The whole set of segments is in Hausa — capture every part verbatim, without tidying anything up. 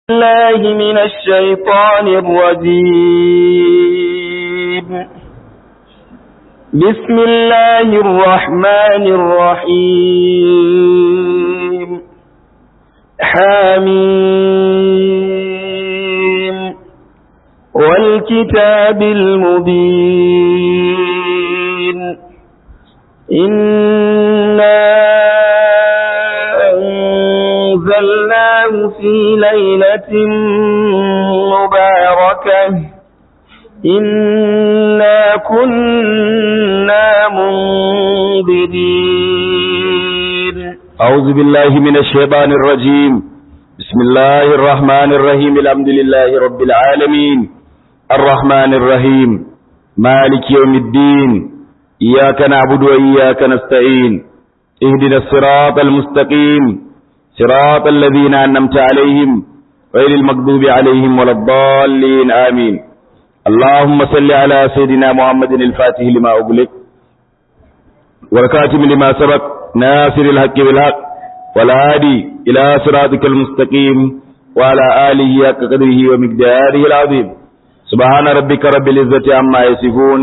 الله من الشيطان الرجيم. بسم الله الرحمن الرحيم. حميم والكتاب المبين. إنا أنزلناه في ليلة مباركة إنا كنا منذرين. أعوذ بالله من الشيطان الرجيم. بسم الله الرحمن الرحيم. الحمد لله رب العالمين الرحمن الرحيم مالك يوم الدين. إياك نعبد وإياك نستعين. اهدنا الصراط المستقيم صراط الذين أنعمت عليهم غير المغضوب عليهم ولا الضالين آمين. اللهم صل على سيدنا محمد الفاتح لما أغلق والكاتم لما سبق ناصر الحق بالحق والهادي إلى صراطك المستقيم وعلى آله حق قدره ومقداره العظيم. سبحان ربك رب العزة عما يصفون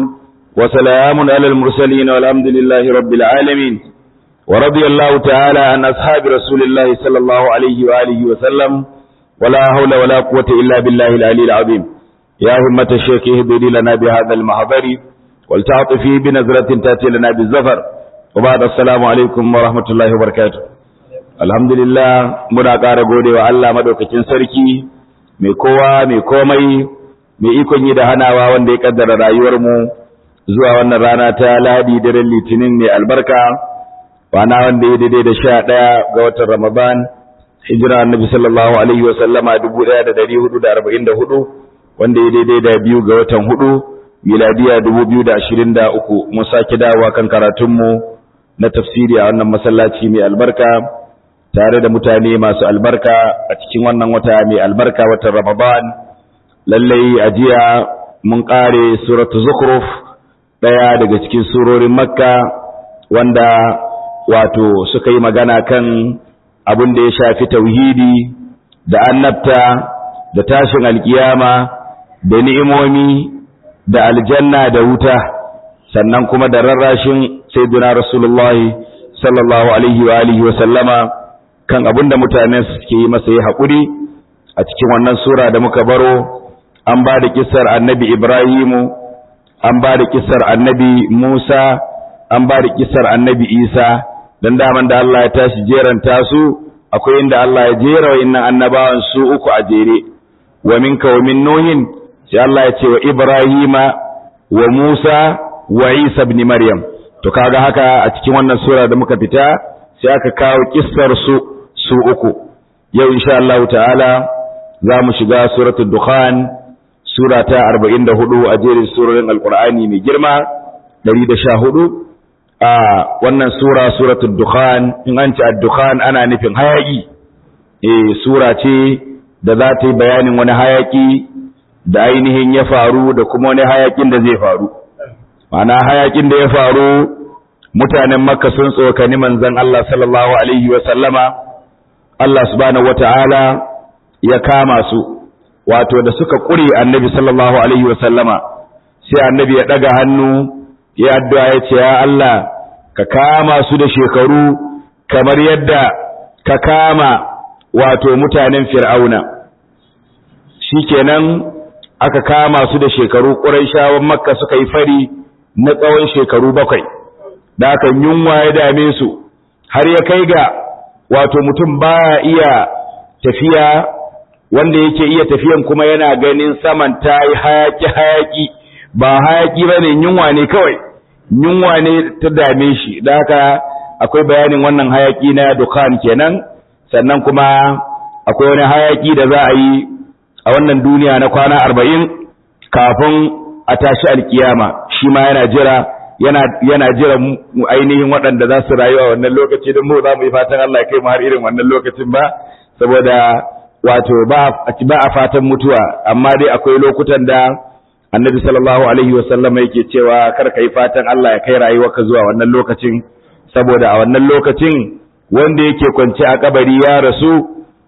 وسلام على المرسلين والحمد لله رب العالمين. ورضي الله تعالى عن أصحاب رسول الله صلى الله عليه وآله وسلم ولا حول ولا قوة إلا بالله العلي العظيم. يا همة الشيخ اهدري لنا بهذا المحضر ولتعطفي بنظرة تأتي لنا بالزفر. وبعد السلام عليكم ورحمة الله وبركاته. الحمد لله muna ƙara gode wa Allah madaukakin sarki mai kowa mai komai mai ikon yi da hanawa wanda ya kaddara rayuwar mu zuwa wannan rana ta Ladi daren Litinin mai albarka, wana wanda ya daidai da sha ɗaya ga watan Ramadan, hijira annabi sallallahu alaihi wa sallama dubu ɗaya da ɗari hudu da arba'in da hudu, wanda ya daidai da biyu ga watan hudu miladiya dubu biyu da ashirin da uku. Mun sake dawowa kan karatunmu na tafsiri a wannan masallaci mai albarka tare da mutane masu albarka a cikin wannan wata mai albarka, watan Ramadan. Lallai a jiya mun kare suratu Zukhruf, ɗaya daga cikin surorin Makka wanda wato suka yi magana kan abin da ya shafi tauhidi da annabta da tashin alkiyama da ni'imomi da aljanna da wuta, sannan kuma da rarrashin sayyidina rasulullahi sallallahu alaihi wa alihi wa sallama kan abin da mutane suke yi masa yi haƙuri. A cikin wannan sura da muka baro an ba da kissar annabi Ibrahimu, an ba da kissar annabi Musa, an ba da kissar annabi Isa. Dan daman da Allah ya tashi jeranta su, akwai inda Allah ya jera wa'innan annabawan su uku a jere, wa minka wa min nuhin, sai Allah ya ce wa Ibrahima wa Musa wa Isa ibn Maryam. To kaga haka a cikin wannan sura da muka fita sai aka kawo kissar su su uku. Yau insha Allah ta'ala za mu shiga suratul Dukhan, sura ta arba'in da hudu a jerin surorin Alqur'ani mai girma ɗari da sha hudu. a wannan sura suratul Dukhan, in an ce ad-Dukhan ana nufin hayaki. eh sura ce da za ta yi bayanin wani hayaki da ainihin ya faru da kuma wani hayakin da zai faru. Ma'ana hayakin da ya faru, mutanen Makka sun tsokani manzon Allah sallallahu alaihi wa sallama, Allah subhanahu wata'ala ya kama su, wato da suka kure annabi sallallahu alaihi wa sallama, sai annabi ya daga hannu ya addu'a ya ce, ya Allah ka kama su da shekaru kamar yadda ka kama wato mutanen Fir'auna. Shikenan aka kama su da shekaru. Quraishawan Makka suka yi fari na tsawon shekaru bakwai, da aka yunwa ya dame su har ya kai ga wato mutum baya iya tafiya, wanda yake iya tafiyan kuma yana ganin saman ta yi hayaki hayaki. Ba hayaki bane, yunwa ne kawai, yunwa ne ta dame shi. Da haka akwai bayanin wannan hayaki na Dukhan kenan. Sannan kuma akwai wani hayaki da za a yi a wannan duniya na kwana arba'in kafin a tashi alkiyama, shi ma yana jira yana yana jira ainihin waɗanda za su rayu a wannan lokaci. don mu za mu yi fatan Allah ya kai mu har irin wannan lokacin ba, saboda wato ba a fatan mutuwa, amma dai akwai lokutan da annabi sallallahu alaihi wasallam yake cewa kar ka yi fatan Allah ya kai rayuwarka zuwa wannan lokacin, saboda a wannan lokacin wanda yake kwance a kabari ya rasu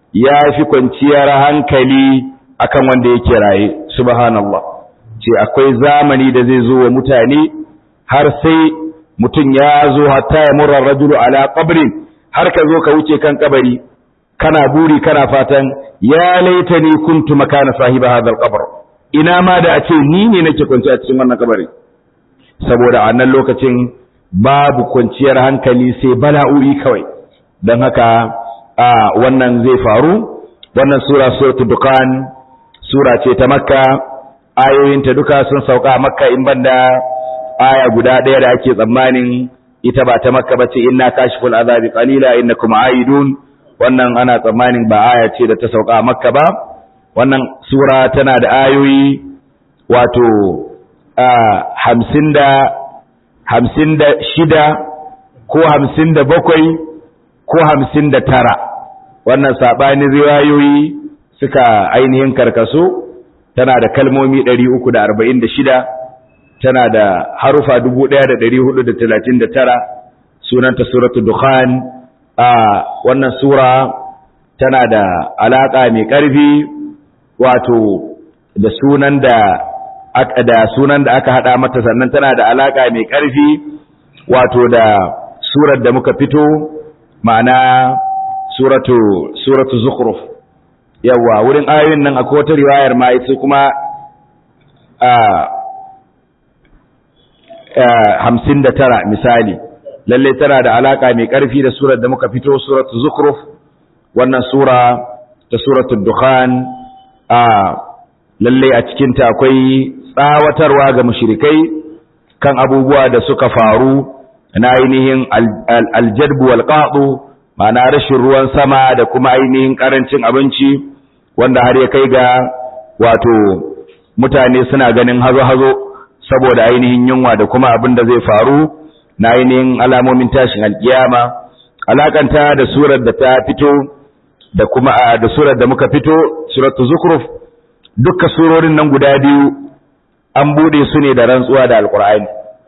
ya fi kwanciyar hankali akan wanda yake raye. Subhanallah. Ce akwai zamani da zai zo wa mutane har sai mutum ya zo hatta ya murra rajulu ala qabrin, har ka zo ka wuce kan kabari kana buri kana fatan ya laitani kuntu makana sahiba hadha alqabr, ina ma da a ce ni ne nake kwance a cikin wannan kabari. Saboda a nan lokacin babu kwanciyar hankali sai bala'o'i kawai. Don haka a wannan zai faru. Wannan sura suratul Dukhan sura ce ta Makka, ayoyinta duka sun sauka a Makka in banda aya guda ɗaya da ake tsammanin ita ba ta Makka bace, inna kashiful azabi qalila innakum aidun. Wannan ana tsammanin ba aya ce da ta sauka a Makka ba. Wannan sura tana da ayoyi wato hamsin da hamsin da shida ko hamsin da bakwai ko hamsin da tara. Wannan saɓanin riwayoyi suka ainihin karkaso. Tana da kalmomi ɗari uku da arba'in da shida, tana da harufa dubu ɗaya da ɗari hudu da talatin da tara. Sunanta suratul Dukhan. A wannan sura tana da alaƙa mai ƙarfi wato da sunan da da sunan da aka hada mata, sannan tana da alaka mai karfi wato da surar da muka fito, ma'ana suratu suratu zukhruf. Yawa wurin ayoyin nan akwai wata riwayar ma ita kuma a hamsin da tara misali, lalle tana da alaka mai karfi da surar da muka fito, suratu zukhruf. Wannan sura ta suratul Dukhan a lalle a cikin ta akwai tsawatarwa ga mushrikai kan abubuwa da suka faru na ainihin aljadbu wal qa'du, ma'ana rashin ruwan sama da kuma ainihin karancin abinci, wanda har ya kai ga wato mutane suna ganin hazo-hazo saboda ainihin yunwa da kuma abin da zai faru na ainihin alamomin tashin alkiyama. Alakanta da surar da ta fito da kuma da surar da muka fito, suratul Zukhruf, dukka surorin nan guda biyu an bude su ne da rantsuwa da Alƙur'ani.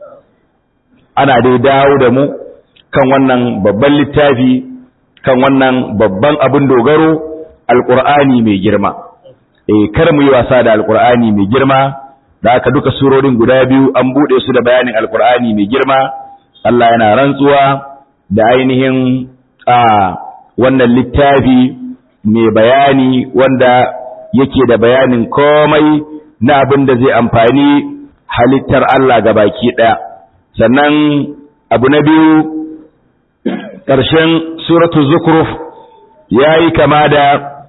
Ana dai dawo da mu kan wannan babban littafi, kan wannan babban abin dogaro, Alƙur'ani mai girma. Eh kar mu yi wasa da Alƙur'ani mai girma. Da haka duka surorin guda biyu an bude su da bayanin Alƙur'ani mai girma. Allah yana rantsuwa da ainihin a wannan littafi mai bayani wanda yake da bayanin komai na abin da zai amfani halittar Allah ga baki ɗaya. Sannan abu na biyu, ƙarshen suratu Zukhruf ya yi kama da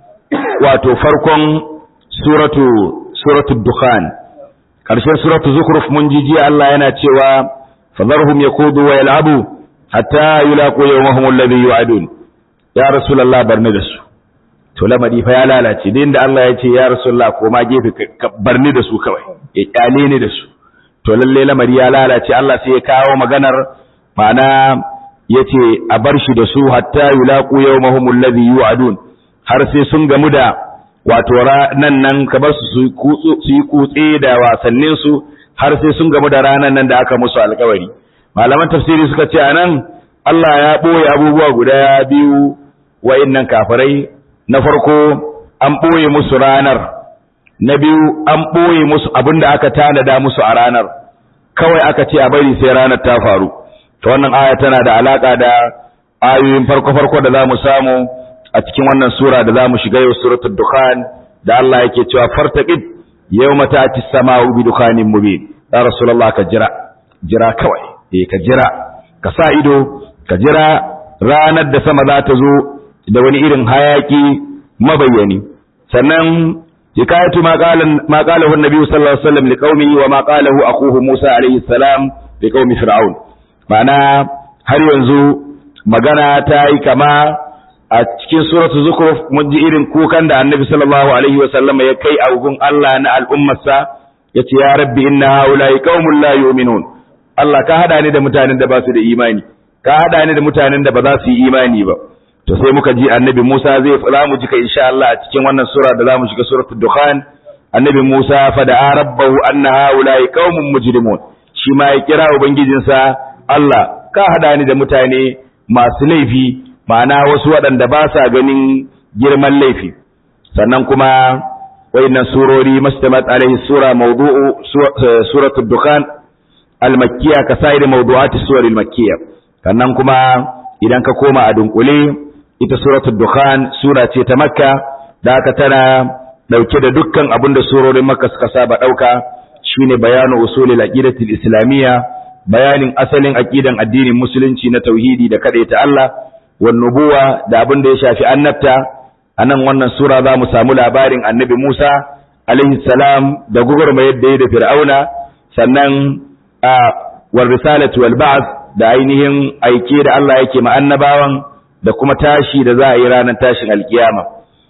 wato farkon suratu suratu Dukhan. Ƙarshen suratu Zukhruf mun ji jiya Allah yana cewa fadharhum yakudu wa yal'abu hatta yulaqu yawmahum alladhi yu'adun. Ya Rasulullah barni da su. To lamari fa ya lalace, din da Allah ya ce ya Rasulullah koma gefe ka barni da su kawai, ya kyale ni da su. To lalle lamari ya lalace. Allah sai ya kawo maganar, ma'ana yace a bar shi da su hatta yulaqu yawmahum alladhi yu'adun, har sai sun gamu da wato ranan nan ka bar su su yi kutse da wasannin su har sai sun gamu da ranan nan da aka musu alƙawari. Malaman tafsiri suka ce anan Allah ya boye abubuwa guda biyu wa'innan kafirai. Na farko an ɓoye musu ranar, na biyu an ɓoye musu abin da aka tanada musu a ranar, kawai aka ce a bari sai ranar ta faru. Ta wannan aya tana da alaƙa da ayoyin farko-farko da za mu samu a cikin wannan sura da za mu shiga yau, suratul Dukhan, da Allah yake cewa fartaqib yawma ta'ti as-sama'u bi dukhanin mubin. Ya Rasulullah ka jira, jira kawai, eh ka jira, ka sa ido, ka jira ranar da sama za ta zo da wani irin hayaki mabayyani. Sannan hikayatu ma qala ma qalahu an-nabi sallallahu alaihi wasallam liqaumihi wa ma qalahu akhuhu Musa alaihi salam liqaumi fir'aun. Ma'ana har yanzu magana ta yi kama a cikin suratul Zukhruf. Mun ji irin kukan da annabi sallallahu alaihi wasallam ya kai a gun Allah na al'ummarsa, yace ya rabbi inna haula'i qaumun la yu'minun. Allah ka hada ni da mutanen da ba su da imani, ka hada ni da mutanen da ba za su yi imani ba. To sai muka ji annabi Musa zai za mu ji ka insha Allah a cikin wannan sura da za mu shiga suratul Dukhan. Annabi Musa fa da rabbahu anna haula'i qaumun mujrimun, shi ma ya kira ubangijinsa, Allah ka hada ni da mutane masu laifi, ma'ana wasu waɗanda ba sa ganin girman laifi. Sannan kuma wayannan surori mustamat alaihi sura mawdu'u suratul dukhan al-makkiyya ka sa'ir mawdu'ati suwar al-makkiyya. Sannan kuma idan ka koma a dunkule ita suratul dukhan sura ce ta Makka da aka tana dauke da dukkan abinda surorin Makka suka saba dauka, shine bayanu usulil aqidatil islamiyya, bayanin asalin aqidan addinin musulunci na tauhidi da kadaita Allah, wan nubuwa da abinda ya shafi annabta. Anan wannan sura za mu samu labarin annabi Musa alaihi salam da gugurmayar da ya da Fir'auna, sannan a war risalatu wal ba'th da ainihin aike da Allah yake ma annabawan da kuma tashi da za a yi ranar tashin alkiyama.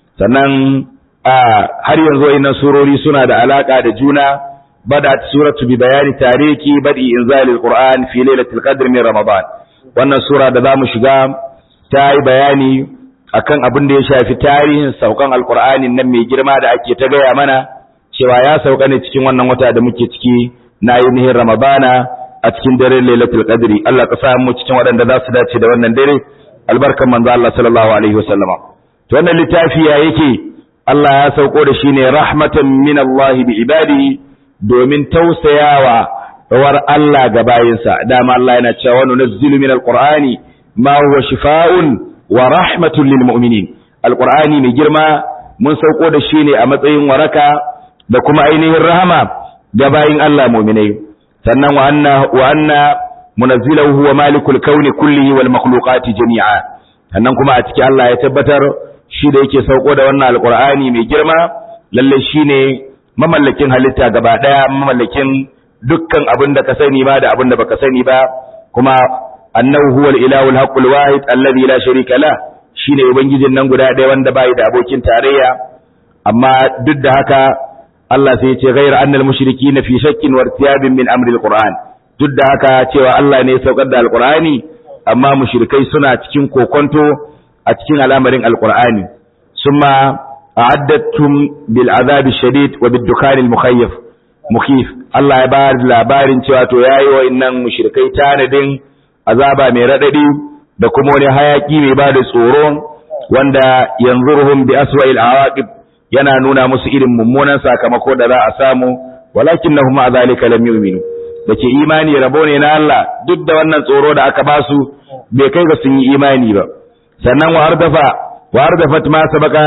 Sannan a har yanzu wayannan surori suna da alaka da juna. Badat suratu bi bayani tariki badi inzalil qur'an fi lailatul qadr min ramadan. Wannan sura da zamu shiga ta yi bayani akan abin da ya shafi tarihin saukan alqur'anin nan mai girma da ake ta gaya mana cewa ya sauka ne cikin wannan wata da muke ciki na ainihin ramadana a cikin daren lailatul qadri. Allah ka sa mu cikin waɗanda za su dace da wannan dare albarkan manzo Allah sallallahu alaihi wasallama. To wannan littafi ya yake Allah ya sauko da shi ne rahmatan min Allah bi ibadihi, domin tausayawa war Allah ga bayinsa. Dama Allah yana cewa nunazzilu min alqur'ani ma huwa shifaa'un wa rahmatun lil mu'minin. Alqur'ani mai girma mun sauko da shi ne a matsayin waraka da kuma ainihin rahama ga bayin Allah mu'minai. Sannan wa anna wa anna munazzilahu huwa malikul kauni kullihi wal makhluqati jami'a. Sannan kuma a cikin Allah ya tabbatar shi da yake sauko da wannan alqur'ani mai girma lalle shine mamallakin halitta gaba daya, mamallakin dukkan abin da ka sani ba da abin da baka sani ba, kuma annahu huwal ilahul haqqul wahid alladhi la sharika la, shine ubangijin nan guda daya wanda bai da abokin tarayya. Amma duk da haka Allah sai ya ce ghayra annal mushrikeena fi shakkin wa irtiyabin min amri alquran. Duk da haka cewa Allah ne ya saukar da alqur'ani, amma mushrikai suna cikin kokonto a cikin al'amarin alqur'ani. Summa a'addatum bil azabi shadid wa bid dukan al mukhayyaf mukhif. Allah ya bayar labarin cewa to yayi wa innan mushrikai tanadin azaba mai radadi da kuma wani hayaki mai bada tsoro wanda yanzuruhum bi aswa'il awaqib, yana nuna musu irin mummunan sakamako da za a samu, walakinnahum ma zalika lam yu'minu. Dake imani rabo ne na Allah, duk da wannan tsoro da aka basu bai kai ga sun yi imani ba. Sannan wa ardafa wa ardafat ma sabaka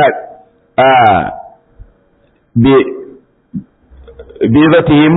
بذاتهم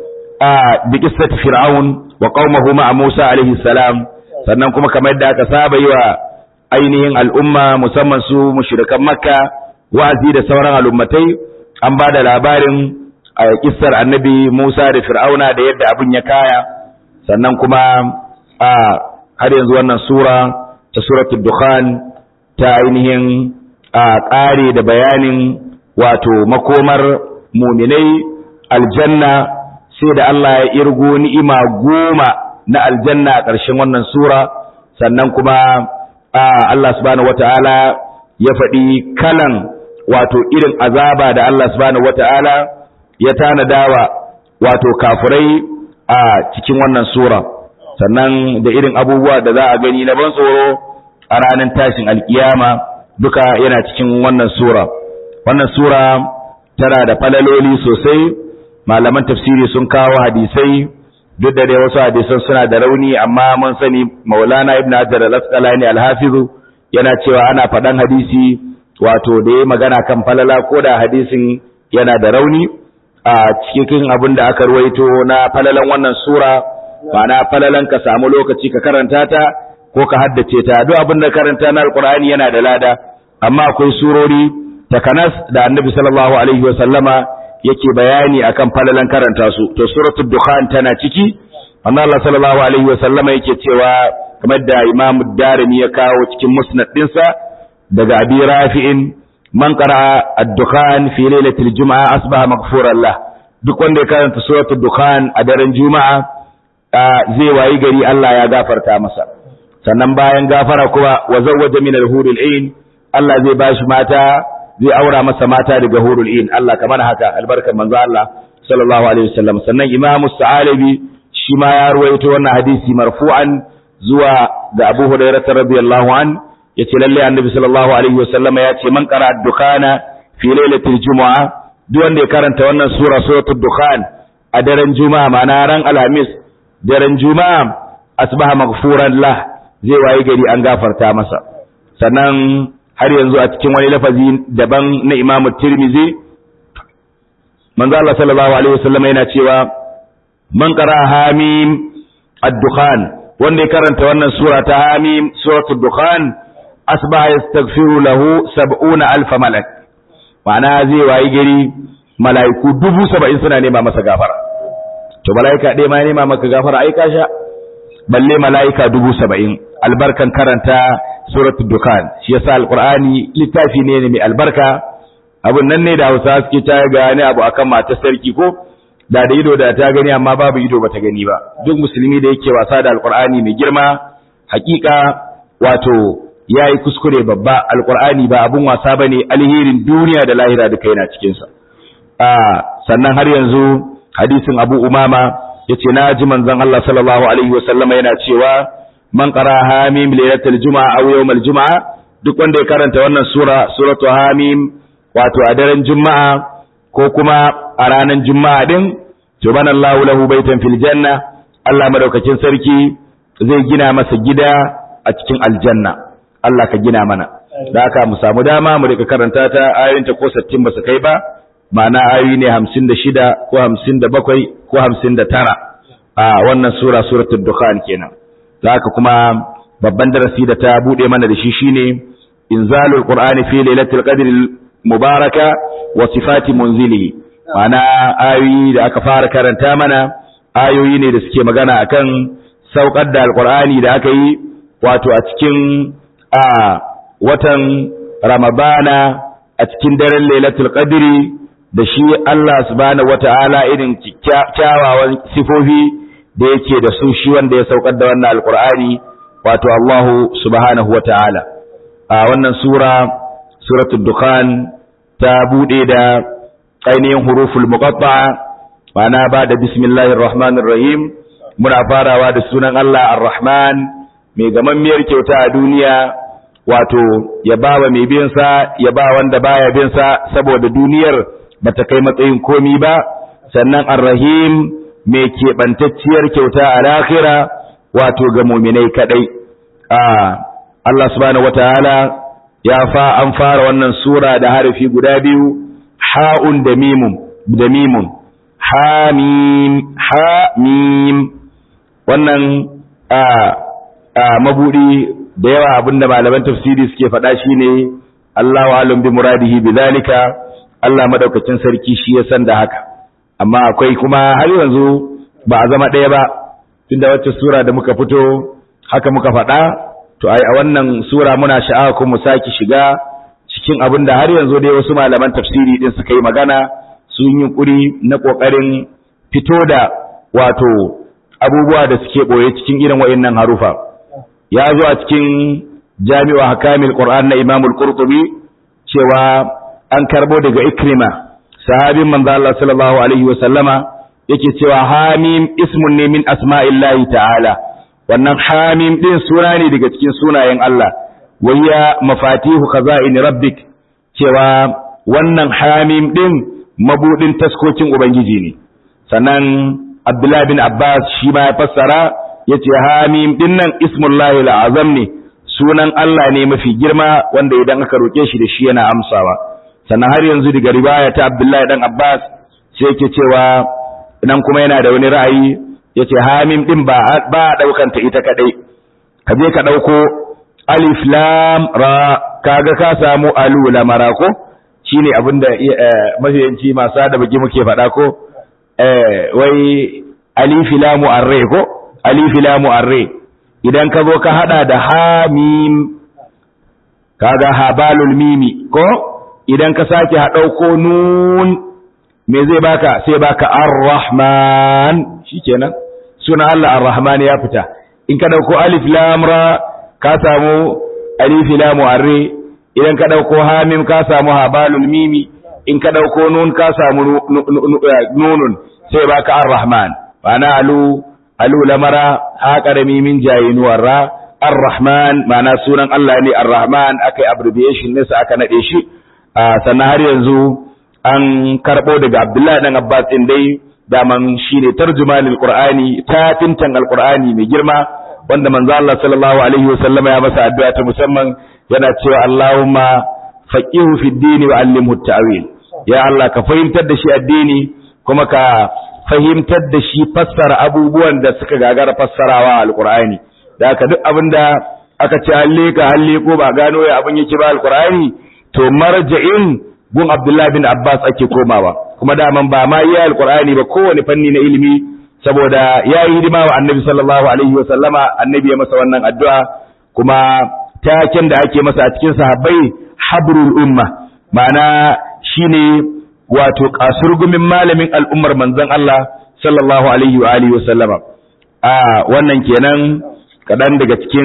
بقصة فرعون وقومه مع موسى عليه السلام. sannan kuma kamar da aka saba yi wa ainihin al'umma musamman su mushrikan Makka wa'azi da sauran al'ummatai, an ba da labarin a kissar annabi Musa da Fir'auna da yadda abin ya kaya. Sannan kuma a har yanzu wannan sura ta suratul dukhan ta ainihin a ƙare da bayanin wato makomar muminai aljanna, sai da Allah ya irgo ni'ima goma na aljanna a ƙarshen wannan sura. Sannan kuma Allah subhanahu wata'ala ya faɗi kalan wato irin azaba da Allah subhanahu wata'ala ya tanadawa wato kafirai a cikin wannan sura, sannan da irin abubuwa da za a gani na ban tsoro a ranar tashin alkiyama duka yana cikin wannan sura. Wannan sura tana da falaloli sosai, malaman tafsiri sun kawo hadisai, duk da dai wasu hadisan suna da rauni, amma mun sani Maulana Ibn Hajar al-Asqalani al-Hafiz yana cewa ana faɗan hadisi wato da ya magana kan falala ko da hadisin yana da rauni. A cikin abin da aka ruwaito na falalan wannan sura, ma'ana falalan ka samu lokaci ka karanta ta ko ka haddace ta, duk abin da karanta na alqur'ani yana da lada. Amma akwai surori takanas da annabi sallallahu alaihi wa sallama yake bayani akan falalan karanta su. To suratul dukhan tana ciki. Allah sallallahu alaihi wa sallama yake cewa kamar da Imam Darimi ya kawo cikin musnad dinsa daga Abi Rafi'in, man qara'a ad-dukhan fi lailatul jumu'a asbaha maghfuran lah. Duk wanda ya karanta suratul dukhan a daren juma'a zai wayi gari Allah ya gafarta masa. Sannan bayan gafara kuma wa zawwaja min al-huril 'ain, Allah zai bashi mata, zai aura masa mata daga hurul in. Allah kamar haka albarkar manzo Allah sallallahu alaihi wasallam. Sannan Imam Sa'alabi shi ma ya ruwaito wannan hadisi marfu'an zuwa ga Abu Hurairah radiyallahu an, yace lalle annabi sallallahu alaihi wasallama yace man qara ad-dukhana fi lailatul jumu'a duk wanda ya karanta wannan sura suratul dukhan a daren juma'a ma'ana ran alhamis daren juma'a asbaha maghfuran lah zai wayi gari an gafarta masa. Sannan har yanzu a cikin wani lafazi daban na Imam Tirmidhi manzo Allah sallallahu alaihi wasallama yana cewa man qara hamim ad-dukhan wanda ya karanta wannan sura ta hamim suratul dukhan asbaha yastaghfiru lahu sab'una alf malak ma'ana zai wayi gari mala'iku dubu saba'in suna nema masa gafara. To mala'ika ɗaya ma nema maka gafara ai ka sha balle mala'ika dubu saba'in albarkan karanta suratul dukhan. Shi yasa alqur'ani littafi ne mai albarka. Abun nan ne da Hausa suke ta gane abu akan matar sarki ko da da ido da ta gani amma babu ido bata gani ba. Duk musulmi da yake wasa da alqur'ani mai girma hakika wato yayi kuskure babba. Alqur'ani ba abun wasa bane, alherin duniya da lahira duka yana cikin sa. Sannan har yanzu hadisin Abu Umama yace na ji manzon Allah sallallahu alaihi wasallama yana cewa man qara hamim lailatul juma'a aw yawmal juma'a duk wanda ya karanta wannan sura suratu hamim wato a daren juma'a ko kuma a ranar juma'a din to banallahu lahu baitan fil janna Allah madaukakin sarki zai gina masa gida a cikin aljanna. Allah ka gina mana da haka mu samu dama mu rika karanta ta ayoyinta ko sittin ba su kai ba ma'ana ayoyi ne hamsin da shida ko hamsin da bakwai ko hamsin da tara a wannan sura suratul dukhan kenan. Da haka kuma babban darasi da ta bude mana da shi shine inzalul qur'ani fi lailatul qadr mubaraka wa sifati munzilihi ma'ana ayoyi da aka fara karanta mana ayoyi ne da suke magana akan saukar da alqur'ani da aka yi wato a cikin a watan ramadana a cikin daren lailatul qadri da shi Allah subhanahu wata'ala irin kyawawan sifofi da yake da su shi wanda ya saukar da wannan alqur'ani wato Allah subhanahu wata'ala. A wannan sura suratul dukhan ta bude da ainihin huruful muqatta'a ma'ana ba da bismillahir rahmanir rahim muna farawa da sunan Allah ar-rahman mai gamammiyar kyauta a duniya wato ya bawa mai bin sa ya ba wanda baya bin sa saboda duniyar bata kai matsayin komi ba. Sannan ar-rahim mai keɓantacciyar kyauta a lahira wato ga mu'minai kadai. Allah subhanahu wataala ya fa an fara wannan sura da harafi guda biyu ha'un da mimun da mimun ha mim ha mim wannan a a mabudi da yawa abinda malaman tafsiri suke faɗa shine Allahu a'lam bi muradihi bidhalika Allah madaukakin sarki shi ya san da haka. Amma akwai kuma har yanzu ba a zama ɗaya ba tunda wacce sura da muka fito haka muka faɗa to ai a wannan sura muna sha'awa kuma mu saki shiga cikin abin da har yanzu dai wasu malaman tafsiri din suka yi magana sun yi kuri na kokarin fito da wato abubuwa da suke boye cikin irin wayannan harufa. Ya zo a cikin Jami'u Ahkamil Qur'an na Imam Al-Qurtubi cewa an karbo daga Ikrima sahabin manzo Allah sallallahu alaihi wa sallama yake cewa hamim ismun ne min asma'illahi ta'ala. Wannan hamim din suna ne daga cikin sunayen Allah wayya mafatihu khaza'in rabbik cewa wannan hamim din mabudin taskokin ubangiji ne. Sannan Abdullah bin Abbas shi ma ya fassara yace hamim din nan ismullahi al'azam ne sunan Allah ne mafi girma wanda idan aka roke shi da shi yana amsawa. Sannan har yanzu daga riwaya ta Abdullah dan Abbas sai yake cewa nan kuma yana da wani ra'ayi yace hamim din ba ba daukan ta ita kadai ka je ka dauko alif lam ra kaga ka samu alu lamara ko shine abinda mafiyanci masu da baki muke faɗa ko eh wai alif lam arre ko alif lam arre idan ka zo ka hada da hamim kaga habalul mimi ko idan ka sake hadauko nun me zai baka sai baka ar-rahman shikenan sunan Allah ar-rahman ya fita. In ka dauko alif lam ra ka samu alif lam arre idan ka dauko hamim ka samu habalul mimi in ka dauko nun ka samu nunun sai baka ar-rahman ana alu alu lamara ha karami min jayinu ra Ar-Rahman, ma'ana sunan Allah ne Ar-Rahman, aka yi abbreviation nesa aka nade shi. Sannan har yanzu an karbo daga Abdullah dan Abbas din dai daman shine tarjumanul Qur'ani, tafintan Al-Qur'ani mai girma, wanda manzo Allah sallallahu alaihi wasallama ya masa addu'a ta musamman, yana cewa Allahumma faqihu fid din wa allimhu at-ta'wil. Ya Allah ka fahimtar da shi addini kuma ka fahimtar da shi fassara abubuwan da suka gagara fassarawa Al-Qur'ani. Da haka duk abinda aka ce halle ka halle ko ba gano ya abin yake ba Al-Qur'ani, to marja'in gun Abdullah bin Abbas ake komawa. Kuma daman ba ma iya Al-Qur'ani ba, kowane fanni na ilimi, saboda ya yi hidima wa Annabi sallallahu alaihi wa sallama, Annabi ya masa wannan addu'a, kuma taken da ake masa a cikin sahabbai habrul umma, ma'ana shine wato kasurgumin malamin al'ummar manzon Allah sallallahu alaihi wa alihi wa sallama. A wannan kenan kadan daga cikin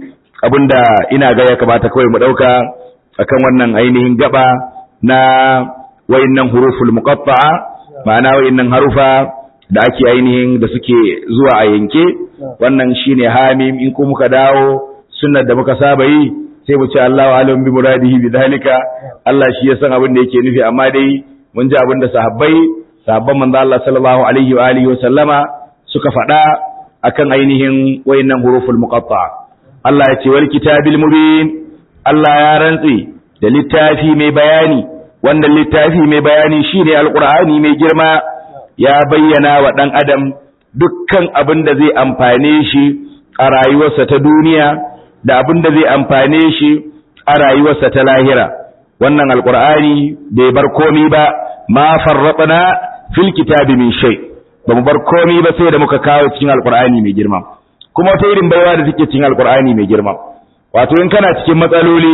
abinda ina ga ya kamata kawai mu dauka akan wannan ainihin gaba na wayannan huruful muqatta'a, ma'ana wayannan harufa da ake ainihin da suke zuwa a yanke. Wannan shine hamim. In ko muka dawo sunnar da muka saba yi sai mu ce Allahu alim bi muradihi bi dhalika, Allah shi ya san abin da yake nufi. Amma dai mun ji abin da sahabbai sahabban manzo Allah sallallahu alaihi wa alihi wa sallama suka faɗa akan ainihin wayannan huruful muqatta'a. Allah ya ce wal kitabil mubin, Allah ya rantsi da littafi mai bayani. Wannan littafi mai bayani shine alqur'ani mai girma, ya bayyana wa dan adam dukkan abin da zai amfane shi a rayuwarsa ta duniya da abin da zai amfane shi a rayuwarsa ta lahira. Wannan alqur'ani bai bar komai ba, ma farratna fil kitabi min shay, ba mu bar komai ba sai da muka kawo cikin alqur'ani mai girma. Kuma wata irin baiwa da take cikin alqur'ani mai girma, wato in kana cikin matsaloli,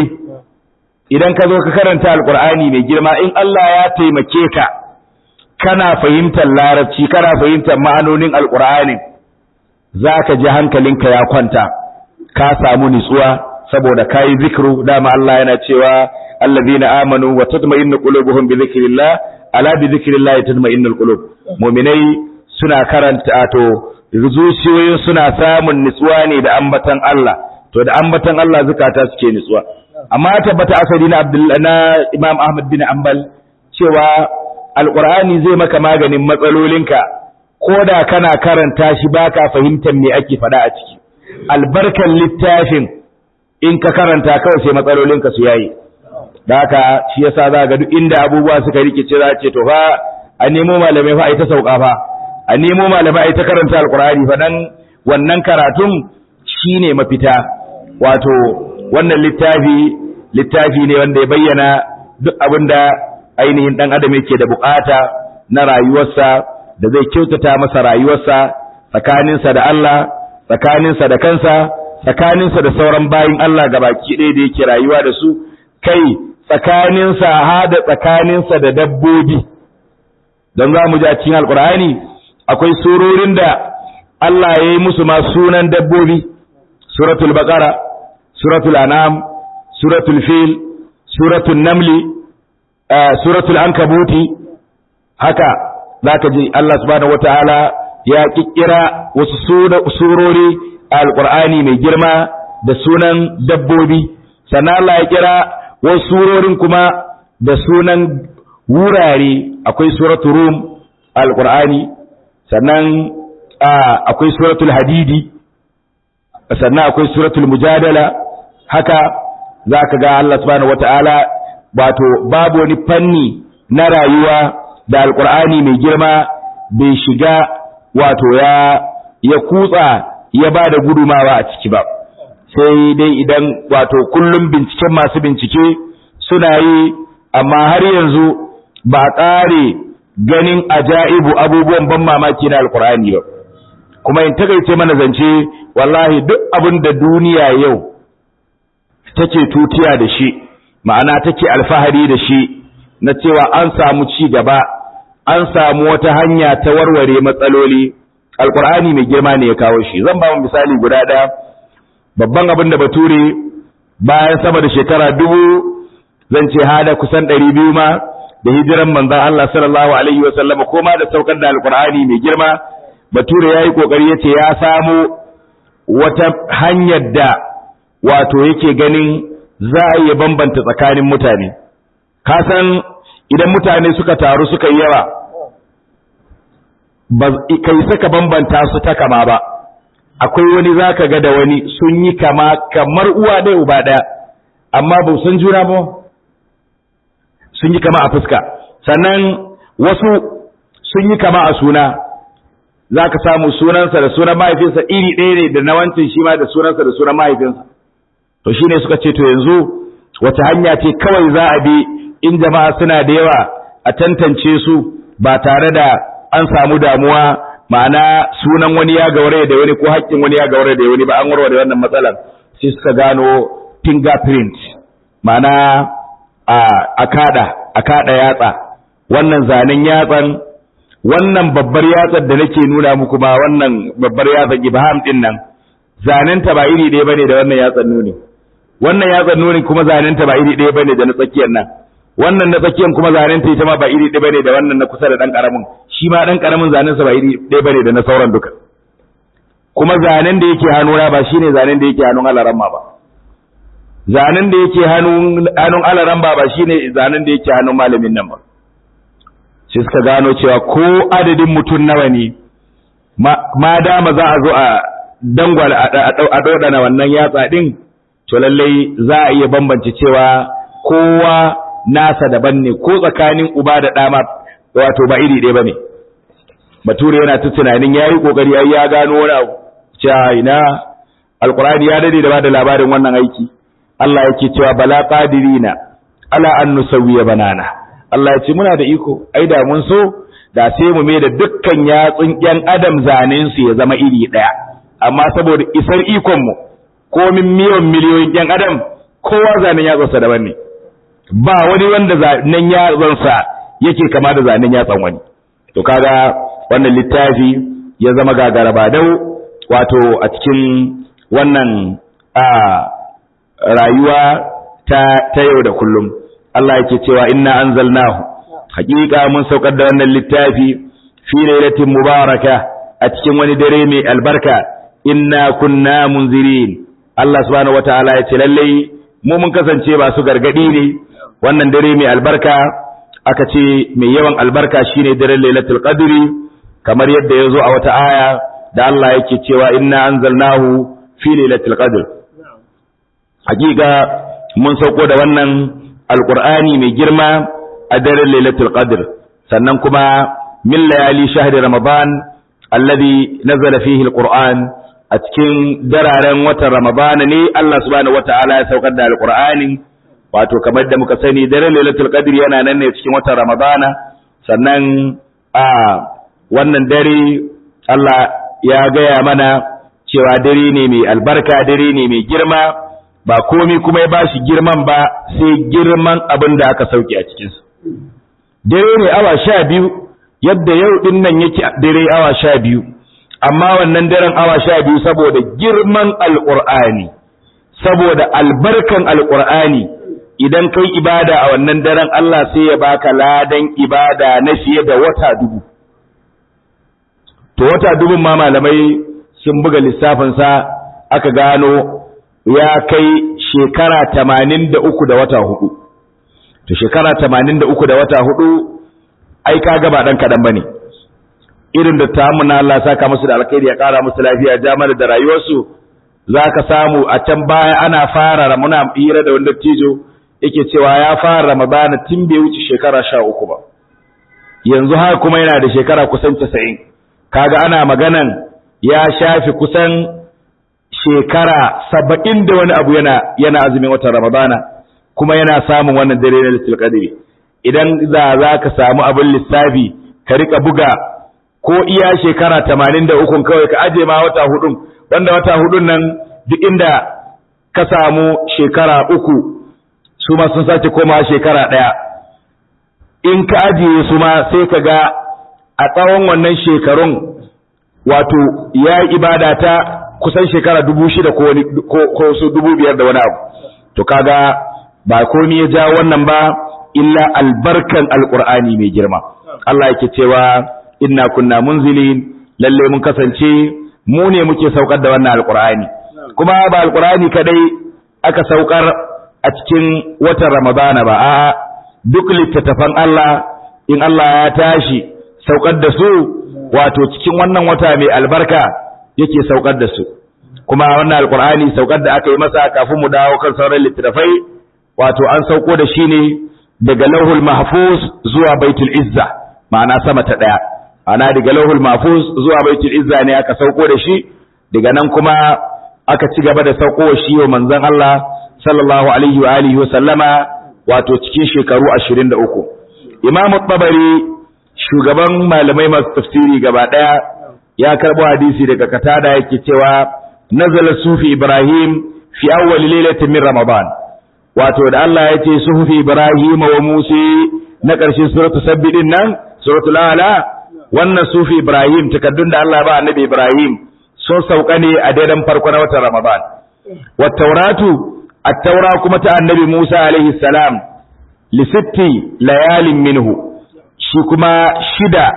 idan ka zo ka karanta alqur'ani mai girma, in Allah ya taimake ka kana fahimtar larabci, kana fahimtar ma'anonin alqur'ani, zaka ji hankalinka ya kwanta, ka samu nutsuwa saboda kai zikru. Dama Allah yana cewa allazina amanu wa tatma'innu qulubuhum bi dhikrillah, ala bi dhikrillah tatma'innul qulub. Mu'minai suna karanta, to zuciyoyin suna samun nutsuwa ne da ambatan Allah, to da ambatan Allah zakata suke nutsuwa. Amma tabbata asali na Abdullah na Imam Ahmad bin Hanbal cewa alqur'ani zai maka maganin matsalolinka koda kana karanta shi baka fahimtar me ake faɗa a ciki. Albarkan littafin in ka karanta kawai sai matsalolinka su yayi. Da haka shi yasa za ga duk inda abubuwa suka rikice za ce to fa a nemo malamai fa ai ta sauka fa, a nemo malamai ai ta karanta alqur'ani fa, dan wannan karatun shine mafita. Wato wannan littafi littafi ne wanda ya bayyana duk abinda ainihin dan adam yake da bukata na rayuwarsa, da zai kyautata masa rayuwarsa tsakaninsa da Allah, tsakaninsa da kansa, tsakaninsa da sauran bayin Allah gabaki ɗaya da yake rayuwa da su, kai tsakaninsa hada tsakaninsa da dabbobi. Don za mu ji a cikin alkur'ani akwai surorin da Allah ya yi musu ma sunan dabbobi, suratul baqara, suratul an'am, suratul fil, suratul namli, suratul ankabuti. Haka zaka ji Allah subhanahu wataala ya kikkira wasu surori a alqur'ani mai girma da sunan dabbobi, sannan Allah ya kira wasu surorin kuma da sunan wurare. Akwai suratul rum alqur'ani, sannan akwai suratul hadidi, sannan akwai suratul mujadala. Haka zaka ga Allah subhanahu wataala wato babu wani fanni na rayuwa da alqur'ani mai girma bai shiga wato ya ya kutsa ya bada gudumawa a ciki ba, sai dai idan wato kullum binciken masu bincike suna yi, amma har yanzu ba ƙare ganin ajaibu abubuwan ban mamaki na alqur'ani ba. Kuma in takaice mana zance, wallahi duk abin da duniya yau take tutiya da shi, ma'ana take alfahari da shi na cewa an samu ci gaba, an samu wata hanya ta warware matsaloli, alkur'ani mai girma ne ya kawo shi. Zan ba mu misali guda ɗaya. Babban abin da bature bayan sama da shekara dubu, zan ce hada kusan ɗari biyu ma da hijiran manzon Allah sallallahu alaihi wa sallama, ko ma da saukar da alkur'ani mai girma, bature yayi kokari yace ya samu wata hanyar da wato yake ganin za a iya bambanta tsakanin mutane. Ka san idan mutane suka taru suka yi yawa ba kai saka bambanta su ta kama ba. Akwai wani zaka ga da wani sun yi kama kamar uwa ɗaya uba ɗaya amma ba san juna ba, sun yi kama a fuska. Sannan wasu sun yi kama a suna, za ka samu sunansa da sunan mahaifinsa iri ɗaya ne da na wancan shi ma da sunansa da sunan mahaifinsa. To shi ne suka ce to yanzu wata hanya ce kawai za a bi in jama'a suna da yawa a tantance su ba tare da an samu damuwa, ma'ana sunan wani ya gaure da wani ko haƙƙin wani ya gaure da wani ba, an warware wannan matsalar. Sai suka gano fingerprint, ma'ana a kada a kada yatsa, wannan zanen yatsan, wannan babbar yatsar da nake nuna muku ma, wannan babbar yatsar ibham din nan zanenta ba iri ɗaya bane da wannan yatsar nuni, wannan yatsar nuni kuma zanenta ba iri ɗaya bane da na tsakiyar nan, wannan na tsakiyar kuma zanenta ita ma ba iri ɗaya bane da wannan na kusa da dan karamin, shi ma dan karamin zanensa ba iri ɗaya bane da na sauran duka. Kuma zanen da yake hannuna ba shine zanen da yake hannun alaramma ba, zanen da yake hannun hannun alaramma ba shine zanen da yake hannun malamin nan ba. Sai suka gano cewa ko adadin mutum nawa ne ma dama za a zo a dangwal a dodana wannan yatsa din, to lallai za a iya bambance cewa kowa nasa daban ne, ko tsakanin uba da ɗa ma wato ba iri ɗaya bane. Bature yana ta tunanin yayi kokari ai ya gano wani abu, cewa ina alqur'ani ya dade da ba da labarin wannan aiki. Allah yake cewa bala qadirina ala an nusawwiya banana. Allah ya ce muna da iko, ai da mun so da sai mu mai da dukkan yatsun ƴan adam zanen su ya zama iri ɗaya, amma saboda isar ikon mu ko min miliyon miliyoyin ƴan adam kowa zanen yatsunsa daban ne, ba wani wanda zanen yatsunsa yake kama da zanen yatsan wani. To kaga wannan littafi ya zama gagara ba dau wato a cikin wannan a rayuwa ta ta yau da kullum. Allah yake cewa inna anzalnahu, haƙiƙa mun saukar da wannan littafi fi lailatin mubaraka, a cikin wani dare mai albarka, inna kunna munzirin. Allah subhanahu wataala ya ce lallai mu mun kasance ba su gargadi ne. Wannan dare mai albarka aka ce mai yawan albarka shine daren lailatul qadri, kamar yadda ya zo a wata aya da Allah yake cewa inna anzalnahu fi lailatul qadr. Haƙiƙa mun sauko da wannan alqur'ani mai girma a daren lailatul qadr, sannan kuma min layali shahri ramadan alladhi nazala fihi alqur'an, a cikin dararen watan ramadan ne Allah subhanahu wataala ya saukar da alqur'ani. Wato kamar da muka sani daren lailatul qadr yana nan ne cikin watan ramadan, sannan a wannan dare Allah ya gaya mana cewa dare ne mai albarka, dare ne mai girma, ba komai kuma ya bashi girman ba sai girman abin da aka sauke a cikinsa. Dare ne awa sha biyu, yadda yau din nan yake dare awa sha biyu, amma wannan daren awa sha biyu saboda girman alƙur'ani, saboda albarkan alƙur'ani, idan kai ibada a wannan daren Allah sai ya baka ladan ibada na fiye da wata dubu. To wata dubun ma malamai sun buga lissafinsa aka gano ya kai shekara tamanin da uku da wata hudu. To shekara tamanin da uku da wata hudu ai kaga ba dan kadan bane. Irin da tamu na Allah saka musu da alkhairi ya kara musu lafiya jama'ar da rayuwarsu, zaka samu a can baya ana fara muna hira da wanda tijo yake cewa ya fara Ramadana tun bai wuce shekara sha uku ba. Yanzu har kuma yana da shekara kusan casa'in. Kaga ana maganan ya shafi kusan shekara saba'in da wani abu yana yana azumin watan Ramadana, kuma yana samun wannan dare na Lailatul Qadr. Idan za za ka samu abin lissafi ka rika buga ko iya shekara tamanin da uku kawai ka aje ma wata hudun, wanda wata hudun nan duk inda ka samu shekara uku su ma sun sace koma shekara ɗaya. In ka ajiye su ma sai ka ga a tsawon wannan shekarun wato ya yi ibada ta kusan shekara dubu shida ko, ko, ko su dubu biyar da wani abu. To kaga ba komai ya ja wannan ba illa albarkan alqur'ani mai girma. Allah yake cewa inna kunna munzilin, lalle mun kasance mu ne muke saukar da wannan alqur'ani. Kuma ba alqur'ani kadai aka saukar a cikin watan Ramadana ba, a'a duk littattafan Allah in Allah ya tashi saukar da su wato cikin wannan wata mai albarka yake saukar da su. Kuma wannan alkur'ani saukar da aka yi masa kafin mu dawo kan sauran littattafai, wato an sauko da shi ne daga lauhul mahfuz zuwa baitul izza, ma'ana sama ta daya, ana daga lauhul mahfuz zuwa baitul izza ne aka sauko da shi, daga nan kuma aka ci gaba da sauko shi wa manzon Allah sallallahu alaihi wa alihi wa sallama wato cikin shekaru ashirin da uku. Imam Tabari shugaban malamai masu tafsiri gaba daya ya karbo hadisi daga Katada yake cewa nazala sufi Ibrahim fi awwal lailatin min Ramadan, wato da Allah ya ce sufi Ibrahim wa Musa na ƙarshen suratul sabbi din nan suratul ala, wannan sufi Ibrahim takaddun da Allah ba annabi Ibrahim sun sauka ne a daidan farko na watan Ramadan. Wa tauratu at-taura kuma ta annabi Musa alaihi salam li sitti layalin minhu, shi kuma shida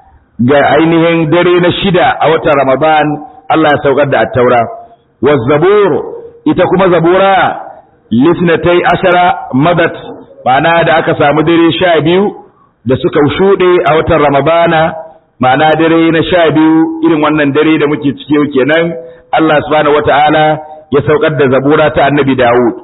ga ainihin dare na shida a watan Ramadan Allah ya saukar da at-taura. Wa zabur ita kuma zabura lisnatai ashara madat, ma'ana da aka samu dare sha biyu da suka shuɗe a watan Ramadana, ma'ana dare na sha biyu irin wannan dare da muke ciki kenan Allah subhanahu wata'ala ya saukar da zabura ta annabi Dawud.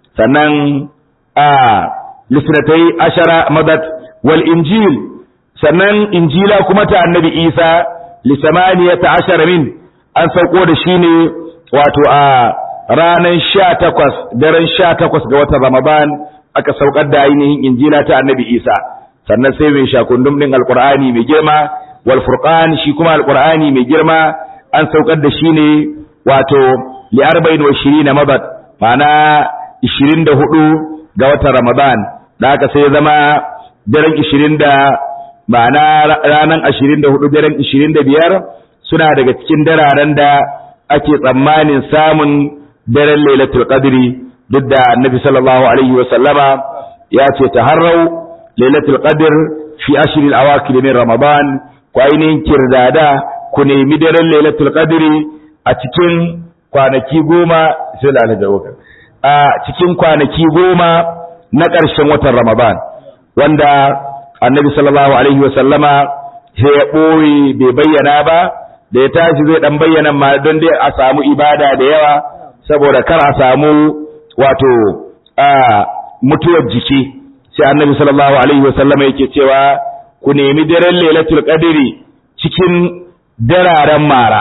Sannan a lisnatai ashara madat wal injil, sannan injila kuma ta annabi Isa lisamaniyata ashara min, an sauko da shi ne wato a ranar sha takwas daren sha takwas ga watan Ramadan aka saukar da ainihin injila ta annabi Isa. Sannan sai mai shakundum din alqur'ani mai girma wal furqan, shi kuma alqur'ani mai girma an saukar da shi ne wato li arba'in wa ishirina mabat, ma'ana ishirin da hudu ga watan Ramadan, da aka sai zama daren ishirin da ma'ana ranar ashirin da hudu daren ishirin da biyar suna daga cikin dararen da ake tsammanin samun daren lailatul qadri, duk da annabi sallallahu alaihi wa sallama ya ce taharrau lailatul qadr fi ashril awakir min Ramadan, ku ainihin kirdada ku nemi daren lailatul qadri a cikin kwanaki goma sai da alhaji a cikin kwanaki goma na ƙarshen watan Ramadan, wanda annabi sallallahu alaihi wa sallama sai ya ɓoye bai bayyana ba, da ya tashi zai dan bayyana ma don dai a samu ibada da yawa, saboda kar a samu wato a mutuwar jiki. Sai annabi sallallahu alaihi wa sallama yake cewa ku nemi daren lailatul qadri cikin dararen mara,